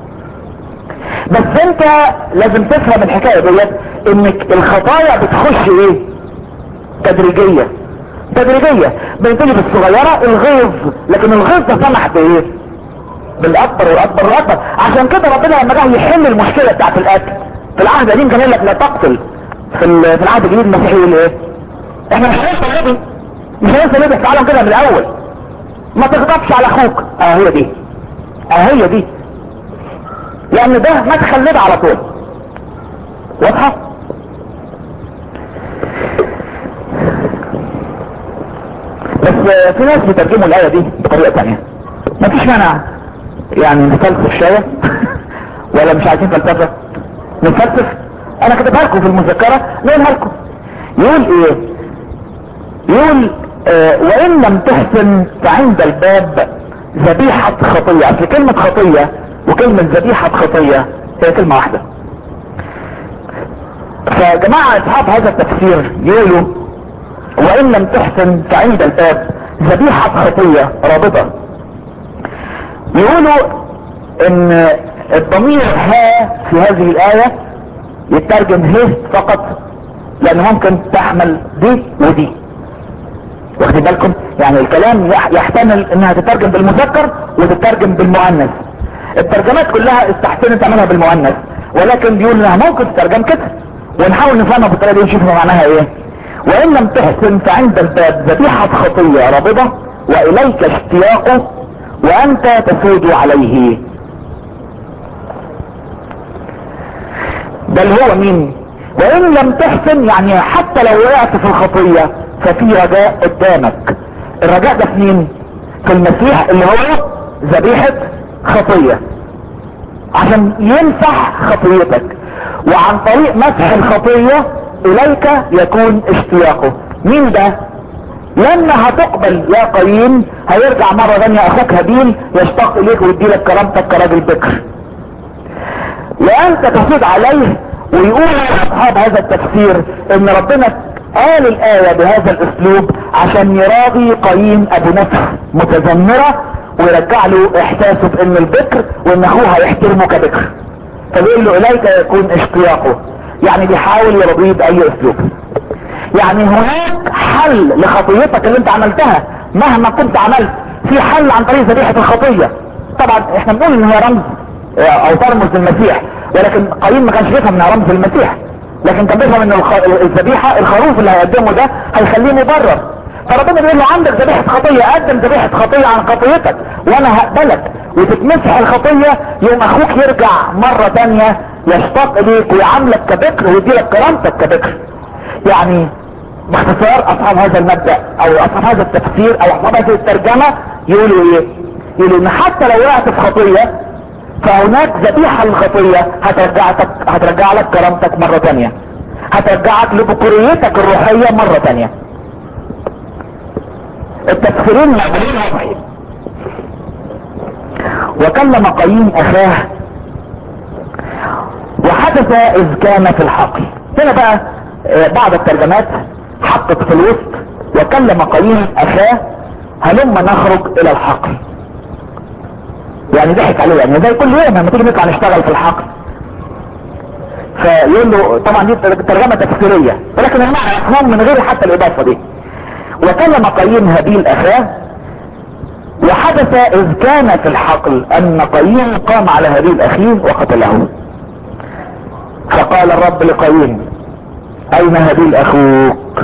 بس انت لازم تفهم الحكاية ديت، ان الخطايا بتخش ايه؟ تدريجية بنبتدي بالصغيرة الغيظ، لكن الغيظ ده سمح بايه؟ بالاكبر والاكبر والاكبر. عشان كده ربنا لما جه يحل المشكلة بتاعت القتل في العهد القديم كان يقول لك لا تقتل، في العهد الجديد المسيحي يقول ايه؟ احنا مش هننسى نبي في العالم كده من الاول، ما تغضبش على اخوك. هي دي لان ده مدخل لده على طول. واضحة؟ بس في ناس بيترجموا الآية دي بطريقة تانية. مفيش مانع يعني نفلسف شوية ولا مش عايزين فلسفة؟ نفلسف. انا كتبها لكم في المذكرة نقولها لكم. يقول ايه؟ يقول وان لم تحسن فعند الباب ذبيحة خطية. اصل كلمة خطية وكلمة ذبيحة خطية هي كلمة واحدة. فجماعة اصحاب هذا التفسير يقولوا وان لم تحسن فعند الباب ذبيحة خطية رابطة. يقولوا ان الضمير ها في هذه الآية يترجم هي فقط، لان ممكن تحمل دي ودي. واخدين بالكم؟ يعني الكلام يحتمل انها تترجم بالمذكر وتترجم بالمؤنث. الترجمات كلها استحسنت تعملها بالمؤنث، ولكن بيقول انها ممكن تترجم كده، ونحاول نفهمها بالطريقه دي ونشوف معناها ايه. وان لم تحسن فعند الباب ذبيحة خطية رابضة واليك اشتياقه وانت تسود عليه. بل هو مين؟ وان لم تحسن يعني حتى لو وقعت في الخطية ففي رجاء قدامك. الرجاء ده في مين؟ في المسيح اللي هو ذبيحة خطية عشان يمسح خطيتك، وعن طريق مسح الخطية اليك يكون اشتياقه. مين ده؟ لما هتقبل يا قايين هيرجع مرة ثانية اخوك هابيل يشتاق اليك ويديلك كرامتك كراجل بكر وانت تسود عليه. ويقول اصحاب هذا التفسير ان ربنا قال الآية بهذا الاسلوب عشان يراضي قايين ابو نفس متذمرة ويرجع له احساسه بان البكر وان اخوه هيحترمه كبكر. فبيقول له اليك يكون اشتياقه، يعني بيحاول يرضيه باي اسلوب. يعني هناك حل لخطيتك اللي انت عملتها مهما كنت عملت، في حل عن طريق ذبيحة الخطية. طبعا احنا بنقول ان هي رمز او ترمز للمسيح، ولكن قايين ما كانش يفهم انها رمز للمسيح، لكن كان بيفهم ان الذبيحة الخروف اللي هيقدمه ده هيخليه مبرر. فربنا بيقول له عندك ذبيحة خطية، قدم ذبيحة خطية عن خطيتك وانا هقبلك وتتمسح الخطية، يوم اخوك يرجع مرة تانية يشتاق اليك ويعاملك كبكر ويديلك كرامتك كبكر. يعني باختصار اصحاب هذا المبدأ او اصحاب هذا التفسير او اصحاب هذه الترجمة يقولوا ايه؟ يقولوا ان حتى لو وقعت في خطية فهناك ذبيحة للخطية هترجع لك كرامتك مرة تانية، هترجعك لبكوريتك الروحية مرة تانية. التفسيرين مقبولين صحيح. وكلم قايين اخاه وحدث اذ كان في الحقل. هنا بقى بعض الترجمات حطت في الوسط وكلم قايين اخاه هلما نخرج الى الحقل. يعني ضحك عليه، يعني زي كل يوم لما تيجي نطلع نشتغل في الحقل. فيقول له طبعا دي ترجمة تفسيرية ولكن المعنى مفهوم من غير حتى الاضافة دي. وكلم قايين هابيل اخاه وحدث اذ كان في الحقل ان قايين قام على هابيل اخيه وقتله. فقال الرب لقايين اين هابيل اخوك؟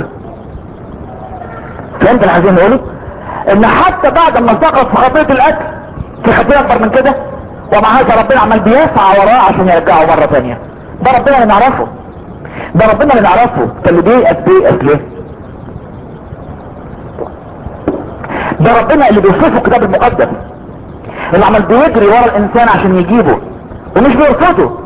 فانت اللي عايزين نقوله ان حتى بعد ما سقط في خطية القتل في خطية اكبر من كده، ومع هذا ربنا عمال بيسعى وراه عشان يرجعه مرة ثانية. ده ربنا اللي نعرفه، ده ربنا اللي نعرفه. فاللي بيأس ليه؟ ده ربنا اللي بيوصفه الكتاب المقدس، اللي عمال بيجري ورا الانسان عشان يجيبه ومش بيرفضه.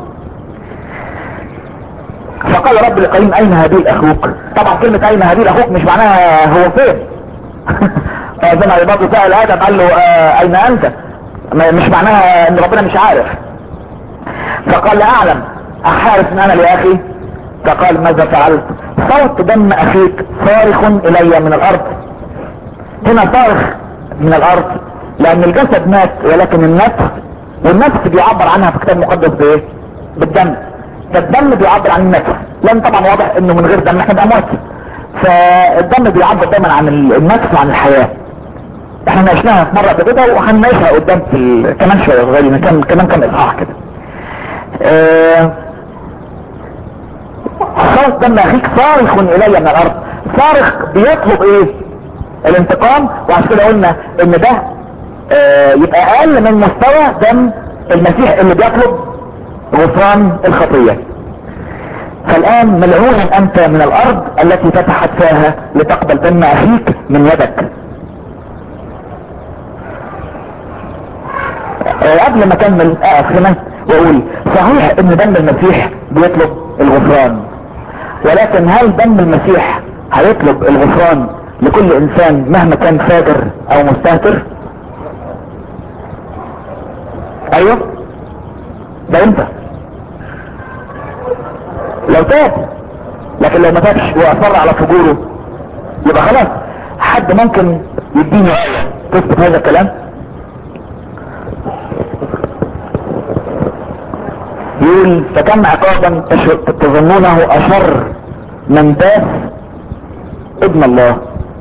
فقال رب لقايين اين هابيل اخوك؟ طبعا كلمة اين هابيل اخوك مش معناها هو فين. زي ما برضه سأل ادم قال له اين انت؟ مش معناها ان ربنا مش عارف. فقال لا اعلم احارس من انا لاخي؟ فقال ماذا فعلت؟ صوت دم اخيك صارخ الي من الارض. هنا صارخ من الارض لان الجسد مات، ولكن النفس، والنفس بيعبر عنها في الكتاب المقدس بايه؟ بالدم. فالدم بيعبر عن النفس، لان طبعا واضح انه من غير دم احنا بقى موت. فالدم بيعبر دايما عن النفس وعن الحياة. احنا ناقشناها في مرة قبل كده وهنناقشها قدام في كمان شوية صغيرين، كمان كام اصحاح كده. صوت دم اخيك صارخ الي من الارض. صارخ بيطلب ايه؟ الانتقام. وعشان كده قلنا ان ده يبقى اقل من مستوى دم المسيح اللي بيطلب غفران الخطية. فالان ملعون انت من الارض التي فتحت فاها لتقبل دم اخيك من يدك. قبل ما اكمل اقف هنا واقول صحيح ان دم المسيح بيطلب الغفران، ولكن هل دم المسيح هيطلب الغفران لكل انسان مهما كان فاجر او مستهتر؟ ايوه، ده انت لو تاب. لكن لو ما تابش واصر على فجوره يبقى خلاص. حد ممكن يديني تثبت هذا الكلام؟ يقول فكم عقابا تظنونه اشر من داس ابن الله.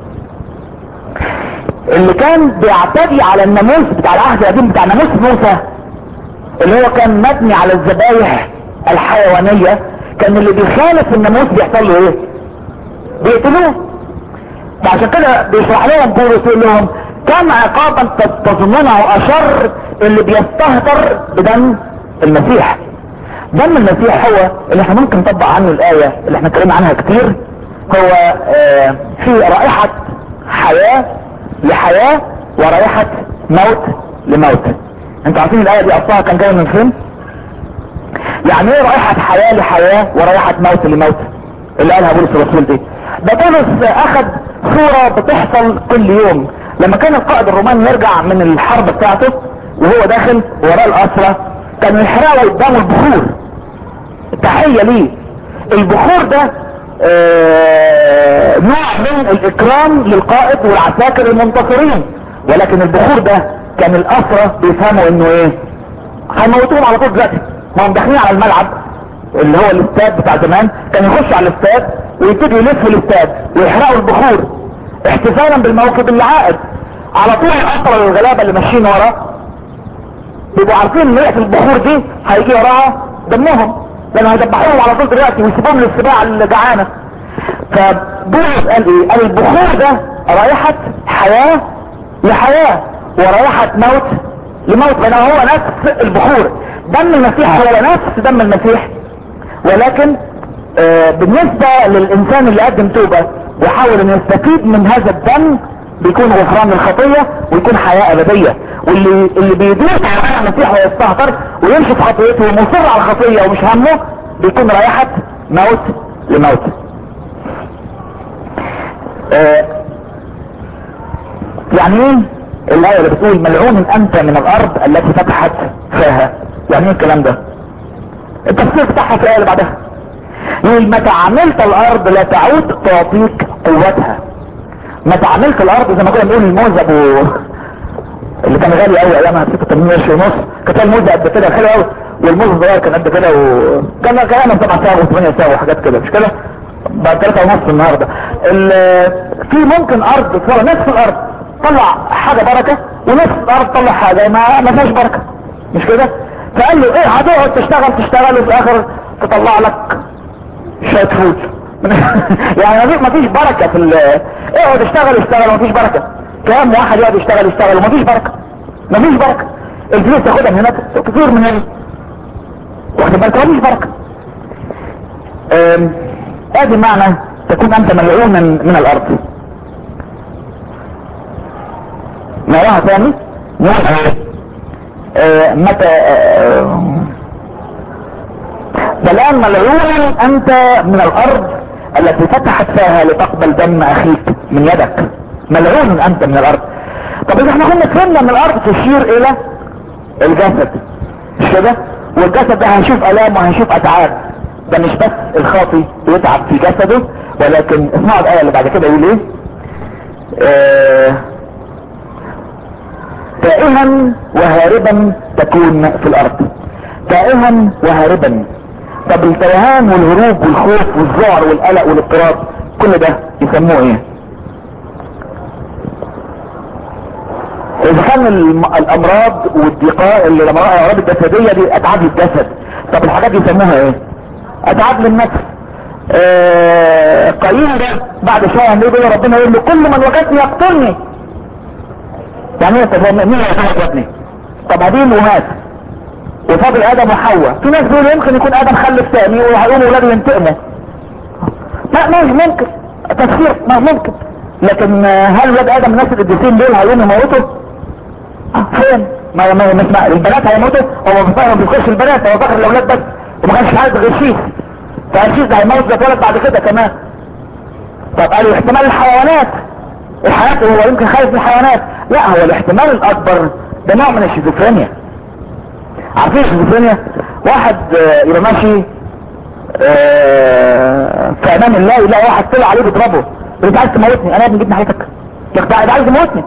اللي كان بيعتدي على الناموس بتاع العهد القديم، بتاع ناموس موسى اللي هو كان مبني على الذبايح الحيوانية، كان اللي بيخالف الناموس بيحصل له ايه؟ بيقتلوه. فعشان كده بيشرح لهم بولس يقول لهم كم عقابا تظنونه اشر اللي بيستهتر بدم المسيح. دم المسيح هو اللي احنا ممكن نطبق عنه الآية اللي احنا اتكلمنا عنها كتير. هو في رائحة حياة لحياة ورائحة موت لموت. انتوا عارفين الآية دي اصلها كان جاي من فين؟ يعني ايه رائحة حياة لحياة ورائحة موت لموت اللي قالها بولس الرسول دي؟ ده بولس اخد صورة بتحصل كل يوم. لما كان القائد الروماني يرجع من الحرب بتاعته وهو داخل وراء الأسرة كانوا يحرقوا قدامه البخور التحية ليه. البخور ده نوع من الاكرام للقائد والعساكر المنتصرين، ولكن البخور ده كان الأسرة بيفهموا انه ايه؟ هيموتوهم على طول دلوقتي. ما هم داخلين على الملعب اللي هو الاستاد بتاع زمان، كان يخشوا على الاستاد ويبتدوا يلفوا الاستاد ويحرقوا البخور احتفالا بالموكب اللي عائد. على طول الأسرة والغلابة اللي ماشيين وراه بيبقوا عارفين ان ريحة البخور دي هيجي وراها دمهم، لان هيذبحوهم على طول دلوقتي ويسيبوهم للسباع اللي جعانه. فبولس قال ايه؟ قال البخور ده رائحة حياة لحياة ورائحة موت لموت، لان هو نفس البخور. دم المسيح هو نفس دم المسيح، ولكن بالنسبة للانسان اللي قدم توبة وحاول ان يستفيد من هذا الدم بيكون غفران للخطية ويكون حياة ابدية. واللي بيدوس على المسيح ويستهتر ويمشي في خطيته ومصر على الخطية ومش همه بيكون رائحة موت لموت. يعني ايه الآية اللي بتقول ملعون انت من الارض التي فتحت فاها؟ يعني ايه الكلام ده؟ التفسير بتاعها في الآية اللي بعدها يقول متى عملت الارض لا تعود تعطيك قوتها. متى عملت الارض زي ما كنا بنقول الموز ابو اللي كان غالي قوي ايامها 86 قرش ونص، كانت الموز قد كده حلو قوي، والموز الصغير كان قد كده وكان كلامه 7 ساعة و8 ساعة وحاجات كده مش كده، بعد 3 ونص النهارده. في ممكن ارض صورة نصف الارض طلع حاجة بركة ونصف الارض طلع حاجة ما فيهاش بركة مش كده. فقال له ايه هتقعد تشتغل وفي الاخر تطلع لك شوية فلوس يعني ما فيش بركة في اقعد اشتغل وما فيش بركة. كام واحد يقعد يشتغل ومفيش بركة، مفيش بركة. الفلوس تاخدها من هناك كتير من هنا واخد بالك مفيش بركة. ادي معنى تكون انت ملعونا من الارض. نراها ثاني متى فالان ملعونا انت من الارض التي فتحت فاها لتقبل دم اخيك من يدك. ملعون انت من الارض. طب اذا احنا كنا فهمنا ان الارض تشير الى الجسد مش كده، والجسد ده هنشوف الام وهنشوف اتعاب. ده مش بس الخاطي بيتعب في جسده، ولكن اسمعوا الايه اللي بعد كده يقول ايه؟ تائها وهاربا تكون في الارض. تائها وهاربا. طب التوهان والهروب والخوف والذعر والقلق والاضطراب كل ده يسموه ايه؟ اذا كان الامراض والضيقات اللي الامراض الجسدية دي اتعاب للجسد، طب الحاجات دي يسموها ايه؟ اتعاب للنفس. قايين ده بعد شوية يقول ربنا يقول له كل من وجدني يقتلني. يعني ايه؟ طب مين اللي وجدني؟ طب هابيل ومات وفاضل ادم وحواء. في ناس بيقولوا يمكن يكون ادم خلف تاني وهيقوموا ولاده ينتقموا. ما ممكن تفسير، ما ممكن. لكن هل ولاد ادم الناس القديسين دول هيقوموا يموتوا؟ فين؟ ما البنات هيموتوا؟ هو ما بيخش البنات، هو فاكر الاولاد بس وما كانش عايز غير شيء. فالشيء ده هيموت ده اتولد بعد كده كمان. طب قالوا احتمال الحيوانات. الحيوانات هو يمكن خايف من الحيوانات. لا، هو الاحتمال الاكبر ده نوع من الشيزوفرينيا. عارفين الشيزوفرينيا؟ واحد يبقى ماشي في امان الله يلاقي واحد طلع عليه بيضربه، انت عايز تموتني؟ انا يا ابني جيت ناحيتك، انت عايز تموتني.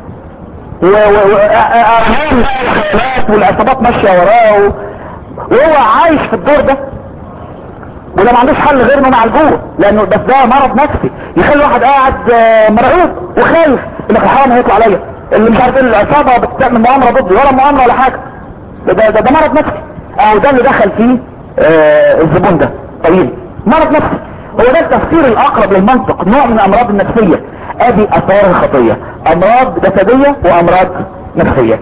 والعصابات ماشيه وراه وهو عايش في الدور ده، وده ما عندوش حل غير انه معالجوه، لانه بس ده مرض نفسي يخلي واحد قاعد مرعوب وخايف ان الحرام هيطلع عليا، اللي مش عارف ايه العصابه بتعمل مؤامره ضدي ولا مؤامره ولا حاجه. ده مرض نفسي، او ده اللي دخل فيه الزبون ده. طيب مرض نفسي هو ده التفسير الاقرب للمنطق، نوع من الامراض النفسيه. ادي اثار الخطيه، امراض جسديه وامراض نفسيه.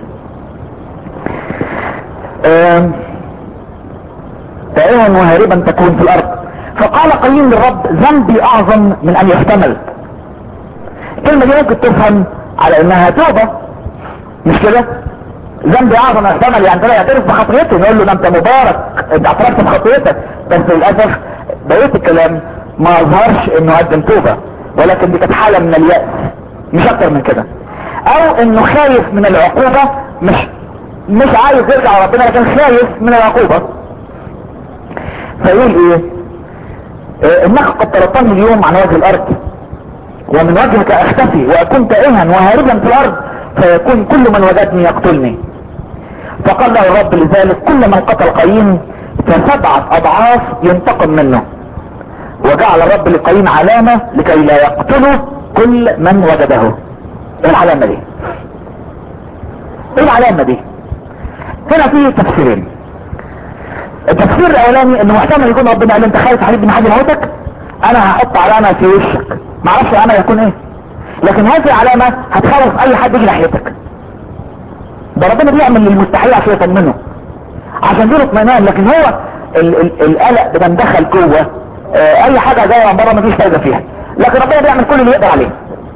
تائها وهاربا تكون في الارض. فقال قايين للرب ذنبي اعظم من ان يحتمل. الكلمه دي ممكن تفهم على انها توبه، مش كده؟ ذنبي اعظم من يحتمل، يعني طلع يعترف بخطيته، نقول له ده انت مبارك انت اعترفت بخطيتك، بس للاسف بقيه الكلام ما اظهرش انه قدم توبه، ولكن دي كانت حاله من اليأس مش اكتر من كده، او انه خايف من العقوبه، مش عايز يرجع لربنا لكن خايف من العقوبه. فيقول ايه؟ انك قد طردتني اليوم عن وجه الارض ومن وجهك اختفي واكون تائها وهاربا في الارض فيكون كل من وجدني يقتلني. فقال له الرب لذلك كل من قتل قايين ف7 اضعاف ينتقم منه. وجعل الرب لقايين علامة لكي لا يقتله كل من وجده. ايه العلامة دي؟ ايه العلامة دي؟ هنا في تفسيرين. التفسير الاولاني انه محتمل يكون ربنا قال انت خايف حبيبي ان حد يموتك، انا هحط علامة في وشك، معرفش العلامة هيكون ايه، لكن هذه العلامة هتخوف اي حد يجي ناحيتك. ده ربنا بيعمل المستحيل عشان يطمنه، عشان يديله اطمئنان، لكن هو القلق بتندخل جوه اي حاجة جاية من بره مفيش فايدة فيها، لكن ربنا بيعمل كل اللي يقدر عليه.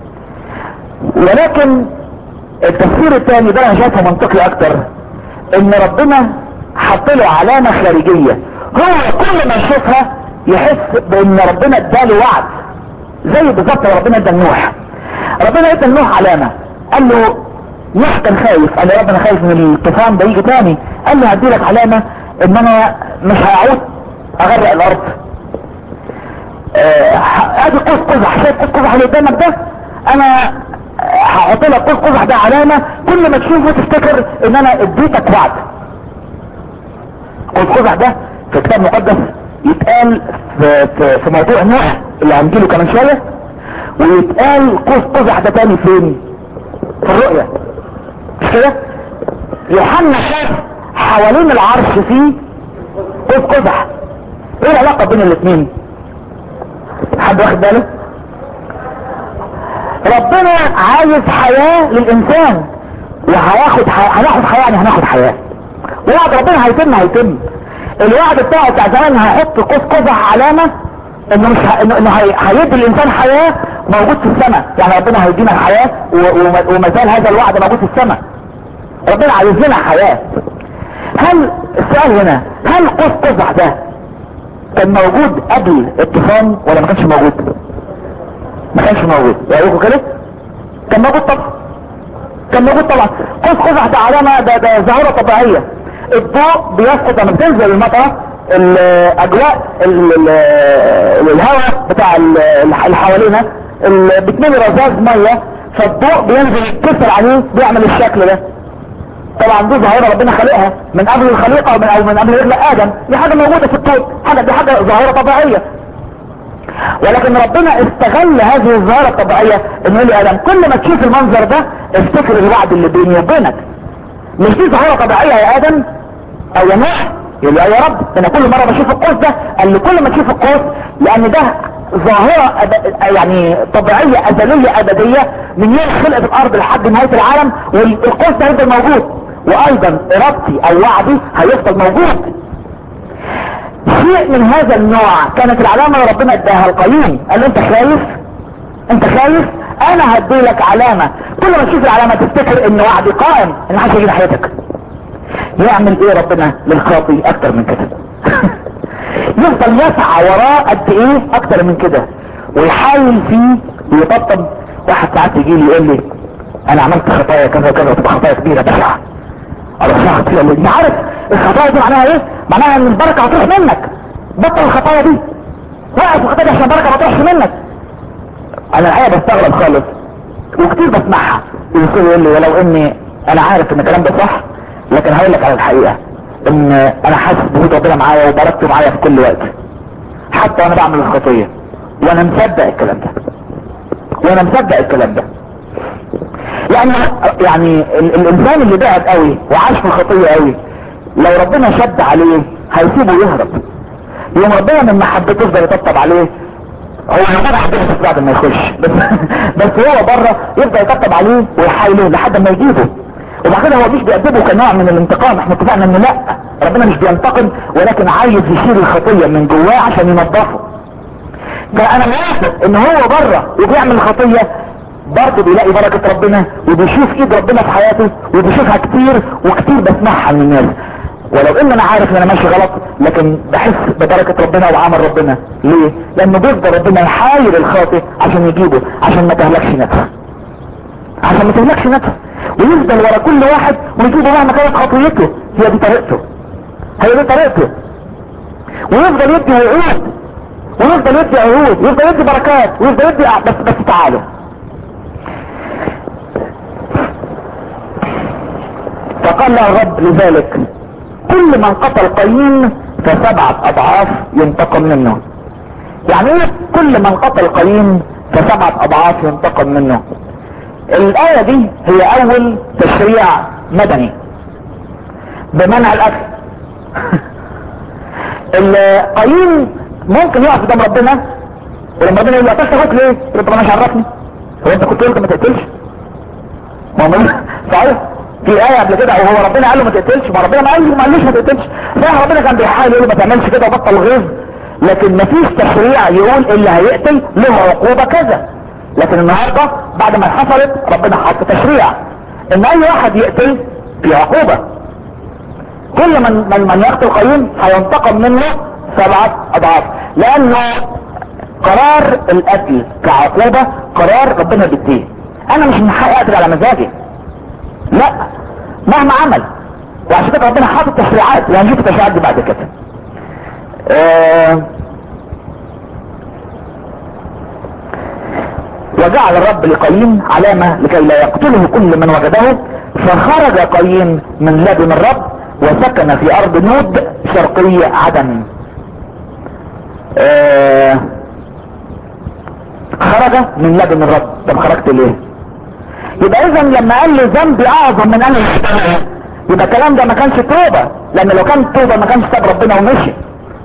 ولكن التفسير الثاني ده انا شايفه منطقي اكتر، ان ربنا حط له علامة خارجية، هو كل ما يشوفها يحس بان ربنا اداله وعد، زي بالظبط ربنا ادى نوح. ربنا ادى نوح علامة، قال له نوح كان خايف، قال له ربنا خايف من الطوفان ده يجي تاني، قال له هدي لك علامة ان انا مش هعود اغرق الارض. ادي قوس قزح، شايف قوس قزح اللي قدامك ده؟ انا هحط لك قوس قزح ده علامة، كل ما تشوفه تفتكر ان انا اديتك وعد. قوس قزح ده في الكتاب المقدس يتقال في موضوع نوح اللي هنجيله كمان شوية، ويتقال قوس قزح ده تاني فين؟ في الرؤية، مش كده؟ يوحنا شاف حوالين العرش فيه قوس قزح. ايه العلاقة بين الاثنين؟ حد واخد باله؟ ربنا عايز حياة للانسان، هناخد حياة، يعني هناخد حياة، وعد ربنا هيتم. الوعد بتاعه بتاع زمان هيحط قوس قزح علامة انه مش انه هيدي الانسان حياة موجود في السماء، يعني ربنا هيدينا الحياة وما زال هذا الوعد موجود في السماء. ربنا عايز لنا حياة. هل السؤال هنا، هل قوس قزح ده كان موجود قبل الطوفان ولا ما كانش موجود؟ ما كانش موجود. رأيكم كده؟ كان موجود طبعا، كان موجود طبعا. قوس قزح ده علامة، ده ظاهرة طبيعية. الضوء بيسقط لما بتنزل المطر، الاجواء الهواء بتاع اللي حوالينا بتملي رذاذ ميه، فالضوء بينزل يتكسر عليه بيعمل الشكل ده. طبعا دي ظاهره ربنا خلقها من قبل الخليقه او من قبل يخلق ادم، دي حاجه موجوده في الكون، دي حاجه ظاهره طبيعيه. ولكن ربنا استغل هذه الظاهرة الطبيعية انه يقول لي ادم كل ما تشوف المنظر ده افتكر الوعد اللي بيني وبينك. مش دي ظاهرة طبيعية يا ادم او يا نوح؟ يقول لي يا رب انا كل مرة بشوف القوس ده. قال لي كل ما تشوف القوس لان ده ظاهرة يعني طبيعية ازلية ابدية من يوم خلقة الارض لحد نهاية العالم، والقوس ده هيفضل موجود، وايضا ارادتي او وعدي هيفضل موجود. شيء من هذا النوع كانت العلامة اللي ربنا اداها القايين. قال له انت خايف؟ انت خايف؟ انا هدي لك علامة، كل ما تشوف العلامة تفتكر ان وعدي قائم، ان محدش هيجي ناحيتك. يعمل ايه ربنا للخاطي اكتر من كده؟ يفضل يسعى وراه قد ايه اكتر من كده، ويحاول فيه ويطبطب. واحد ساعات يجي لي يقول لي انا عملت خطايا كذا وكذا وتبقى خطايا كبيرة بشعة. اروح كده اللي عارف الخطايا دي معناها ايه؟ معناها ان البركة هتروح منك. بطل الخطايا دي، وقف الخطايا دي عشان البركة ما تروحش منك. انا الحقيقة بستغرب خالص وكتير بسمعها. يقول لي ولو اني انا عارف ان الكلام ده صح، لكن هقول لك على الحقيقة ان انا حاسس بوجود ربنا معايا وبركته معايا في كل وقت، حتى وانا بعمل الخطية وانا مصدق الكلام ده، وانا مصدق الكلام ده. يعني الانسان اللي بعد قوي وعاش في الخطية قوي، لو ربنا شد عليه هيسيبه يهرب. يوم ربنا من محبته يفضل يطبطب عليه. هو ربنا حبيبه بس بعد ما يخش بس هو بره يفضل يطبطب عليه ويحايله لحد ما يجيبه. وبعد كده هو مش بيأدبه كنوع من الانتقام. احنا اتفقنا انه لا، ربنا مش بينتقم، ولكن عايز يشيل الخطية من جواه عشان ينظفه. فانا موافق ان هو بره وبيعمل الخطية برضه بيلاقي بركة ربنا وبيشوف ايد ربنا في حياته، وبيشوفها كتير وكتير بسمعها من الناس. ولو ان انا عارف ان انا ماشي غلط، لكن بحس ببركة ربنا وعمل ربنا. ليه؟ لانه بيفضل ربنا يحاير الخاطئ عشان يجيبه، عشان ما تهلكش نفسه، عشان ما تهلكش نفسه، ويفضل ورا كل واحد ويجيبه مهما كانت خطيته. هي دي طريقته، هي دي طريقته. ويفضل يدي وعود، ويفضل يدي عهود، ويفضل يدي بركات، ويفضل يدي بس تعالوا. فقال له الرب لذلك كل من قتل قايين ف7 اضعاف ينتقم منه. يعني ايه كل من قتل قايين ف7 اضعاف ينتقم منه؟ الآية دي هي اول تشريع مدني بمنع القتل. القايين ممكن يقف قدام ربنا، ولما ربنا يقول له قتلت اخوك ليه؟ يقول له طب مش عرفني، هو انت كنت قلت ما تقتلش؟ صحيح في آية قبل كده وهو ربنا قال له ما تقتلش، ما ربنا ما قالوش ما تقتلش. صحيح ربنا كان بيحاول يقول له ما تعملش كده وبطل غيظ، لكن ما فيش تشريع يقول اللي هيقتل له عقوبة كذا. لكن النهاردة بعد ما حصلت ربنا حط تشريع ان اي واحد يقتل في عقوبة. كل من يقتل قايين هينتقم منه 7 اضعاف، لانه قرار القتل كعقوبة قرار ربنا بيديه. انا مش من حقي اقتل على مزاجي، لا مهما عمل. وعشان كده ربنا حاطط تشريعات، وهنشوف التشريعات دي بعد كده. وجعل الرب لقايين علامة لكي لا يقتله كل من وجده، فخرج قايين من لدن الرب وسكن في ارض نود شرقي عدن. خرج من لدن الرب. طب خرجت ليه؟ يبقى اذا لما قال له ذنبي اعظم من ان يبقى الكلام ده ما كانش توبة، لان لو كان توبة ما كانش ساب ربنا ومشي.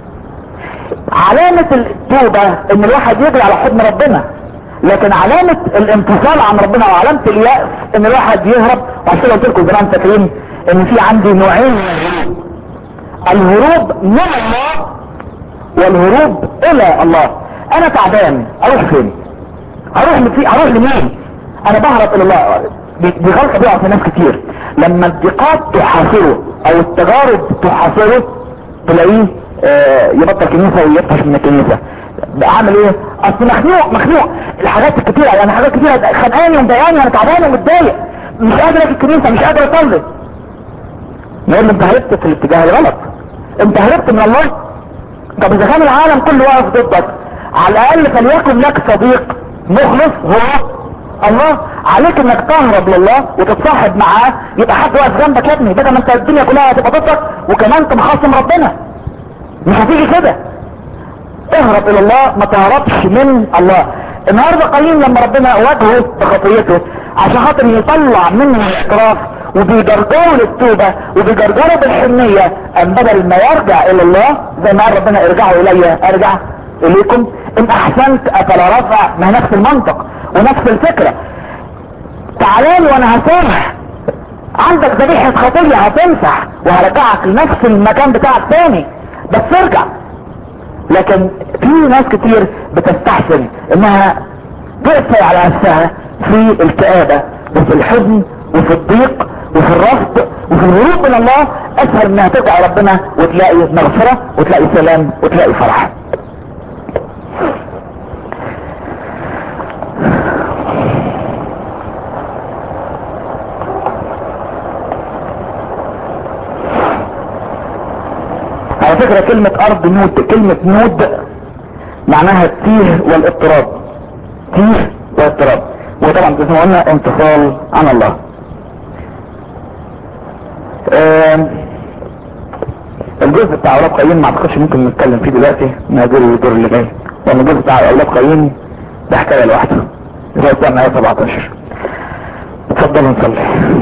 علامة التوبة ان الواحد يجري على حضن ربنا، لكن علامة الانفصال عن ربنا وعلامة اليأس ان الواحد يهرب. وعشان كده قلت لكم زمان فاكرين ان في عندي نوعين من الهروب: الهروب من الله والهروب الى الله. انا تعبان اروح فين؟ اروح لمين؟ انا بهرب الى الله. دي غلطة بيقع في ناس كتير، لما الضيقات تحاصره او التجارب تحاصره تلاقيه يبطل كنيسة ويطفش من الكنيسة. اعمل ايه؟ اصل مخنوق الحاجات الكتيرة، يعني حاجات كتيرة خانقاني ومضايقاني وانا تعبان ومتضايق، مش قادر اجي الكنيسة، مش قادر اصلي. نقول له انت هربت في الاتجاه الغلط، انت هربت من الله. طب اذا كان العالم كله واقف ضدك، على الاقل فليكن لك صديق مخلص هو الله. عليك انك تهرب لله وتتصاحب معاه، يبقى حد واقف جنبك يا ابني، بدل ما انت الدنيا كلها هتبقى ضدك وكمان انت مخاصم ربنا. مش هتيجي كده. اهرب الى الله، ما تهربش من الله. النهارده قايين لما ربنا واجهه بخطيته عشان خاطر يطلع منه الاعتراف وبيجرجروا للتوبه وبيجرجروا بالحنيه، ام بدل ما يرجع الى الله زي ما قال ربنا ارجعوا الي ارجع اليكم ان احسنت افلا رفع، ما نفس المنطق ونفس الفكره. تعالى وانا هسامح، عندك ذبيحه خطيه هتمسح وهرجعك لنفس المكان بتاعك تاني، بس ارجع. لكن في ناس كتير بتستحسن انها تقفل على نفسها في الكآبة وفي الحزن وفي الضيق وفي الرفض وفي الهروب من الله، اسهل انها ترجع ربنا وتلاقي مغفرة وتلاقي سلام وتلاقي فرح. على فكرة كلمة ارض نود، كلمة نود معناها التيه والاضطراب، تيه واضطراب، وطبعا زي ما قلنا انفصال عن الله. الجزء بتاع اولاد قايين ما اعتقدش ممكن نتكلم فيه دلوقتي، ناجر الدور اللي جاي، لان الجزء بتاع اولاد قايين ده حكايه لوحده. زي بتاعنا ايه 17. اتفضلوا نصلي.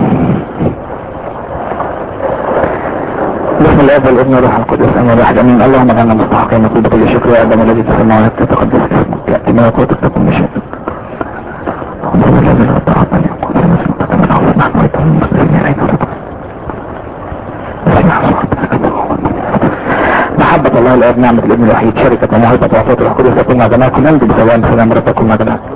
بسم الله والابن والروح القدس امين واحد امين. اللهم اجعلنا مستحقين نقول بكل شكر يا ادم الذي في السماوات تتقدس اسمك ياتي ملكوتك تكن مشيئتك. اللهم الذي لا تعطى اليوم قل اسمك من عوض نحن ايضا المسلمين اليك محبة الله الاب نعمة الابن الوحيد شركة وموهبة وعطية الروح القدس تكون مع جميعكم. نمضي بسلام سلام ربكم مع جميعكم.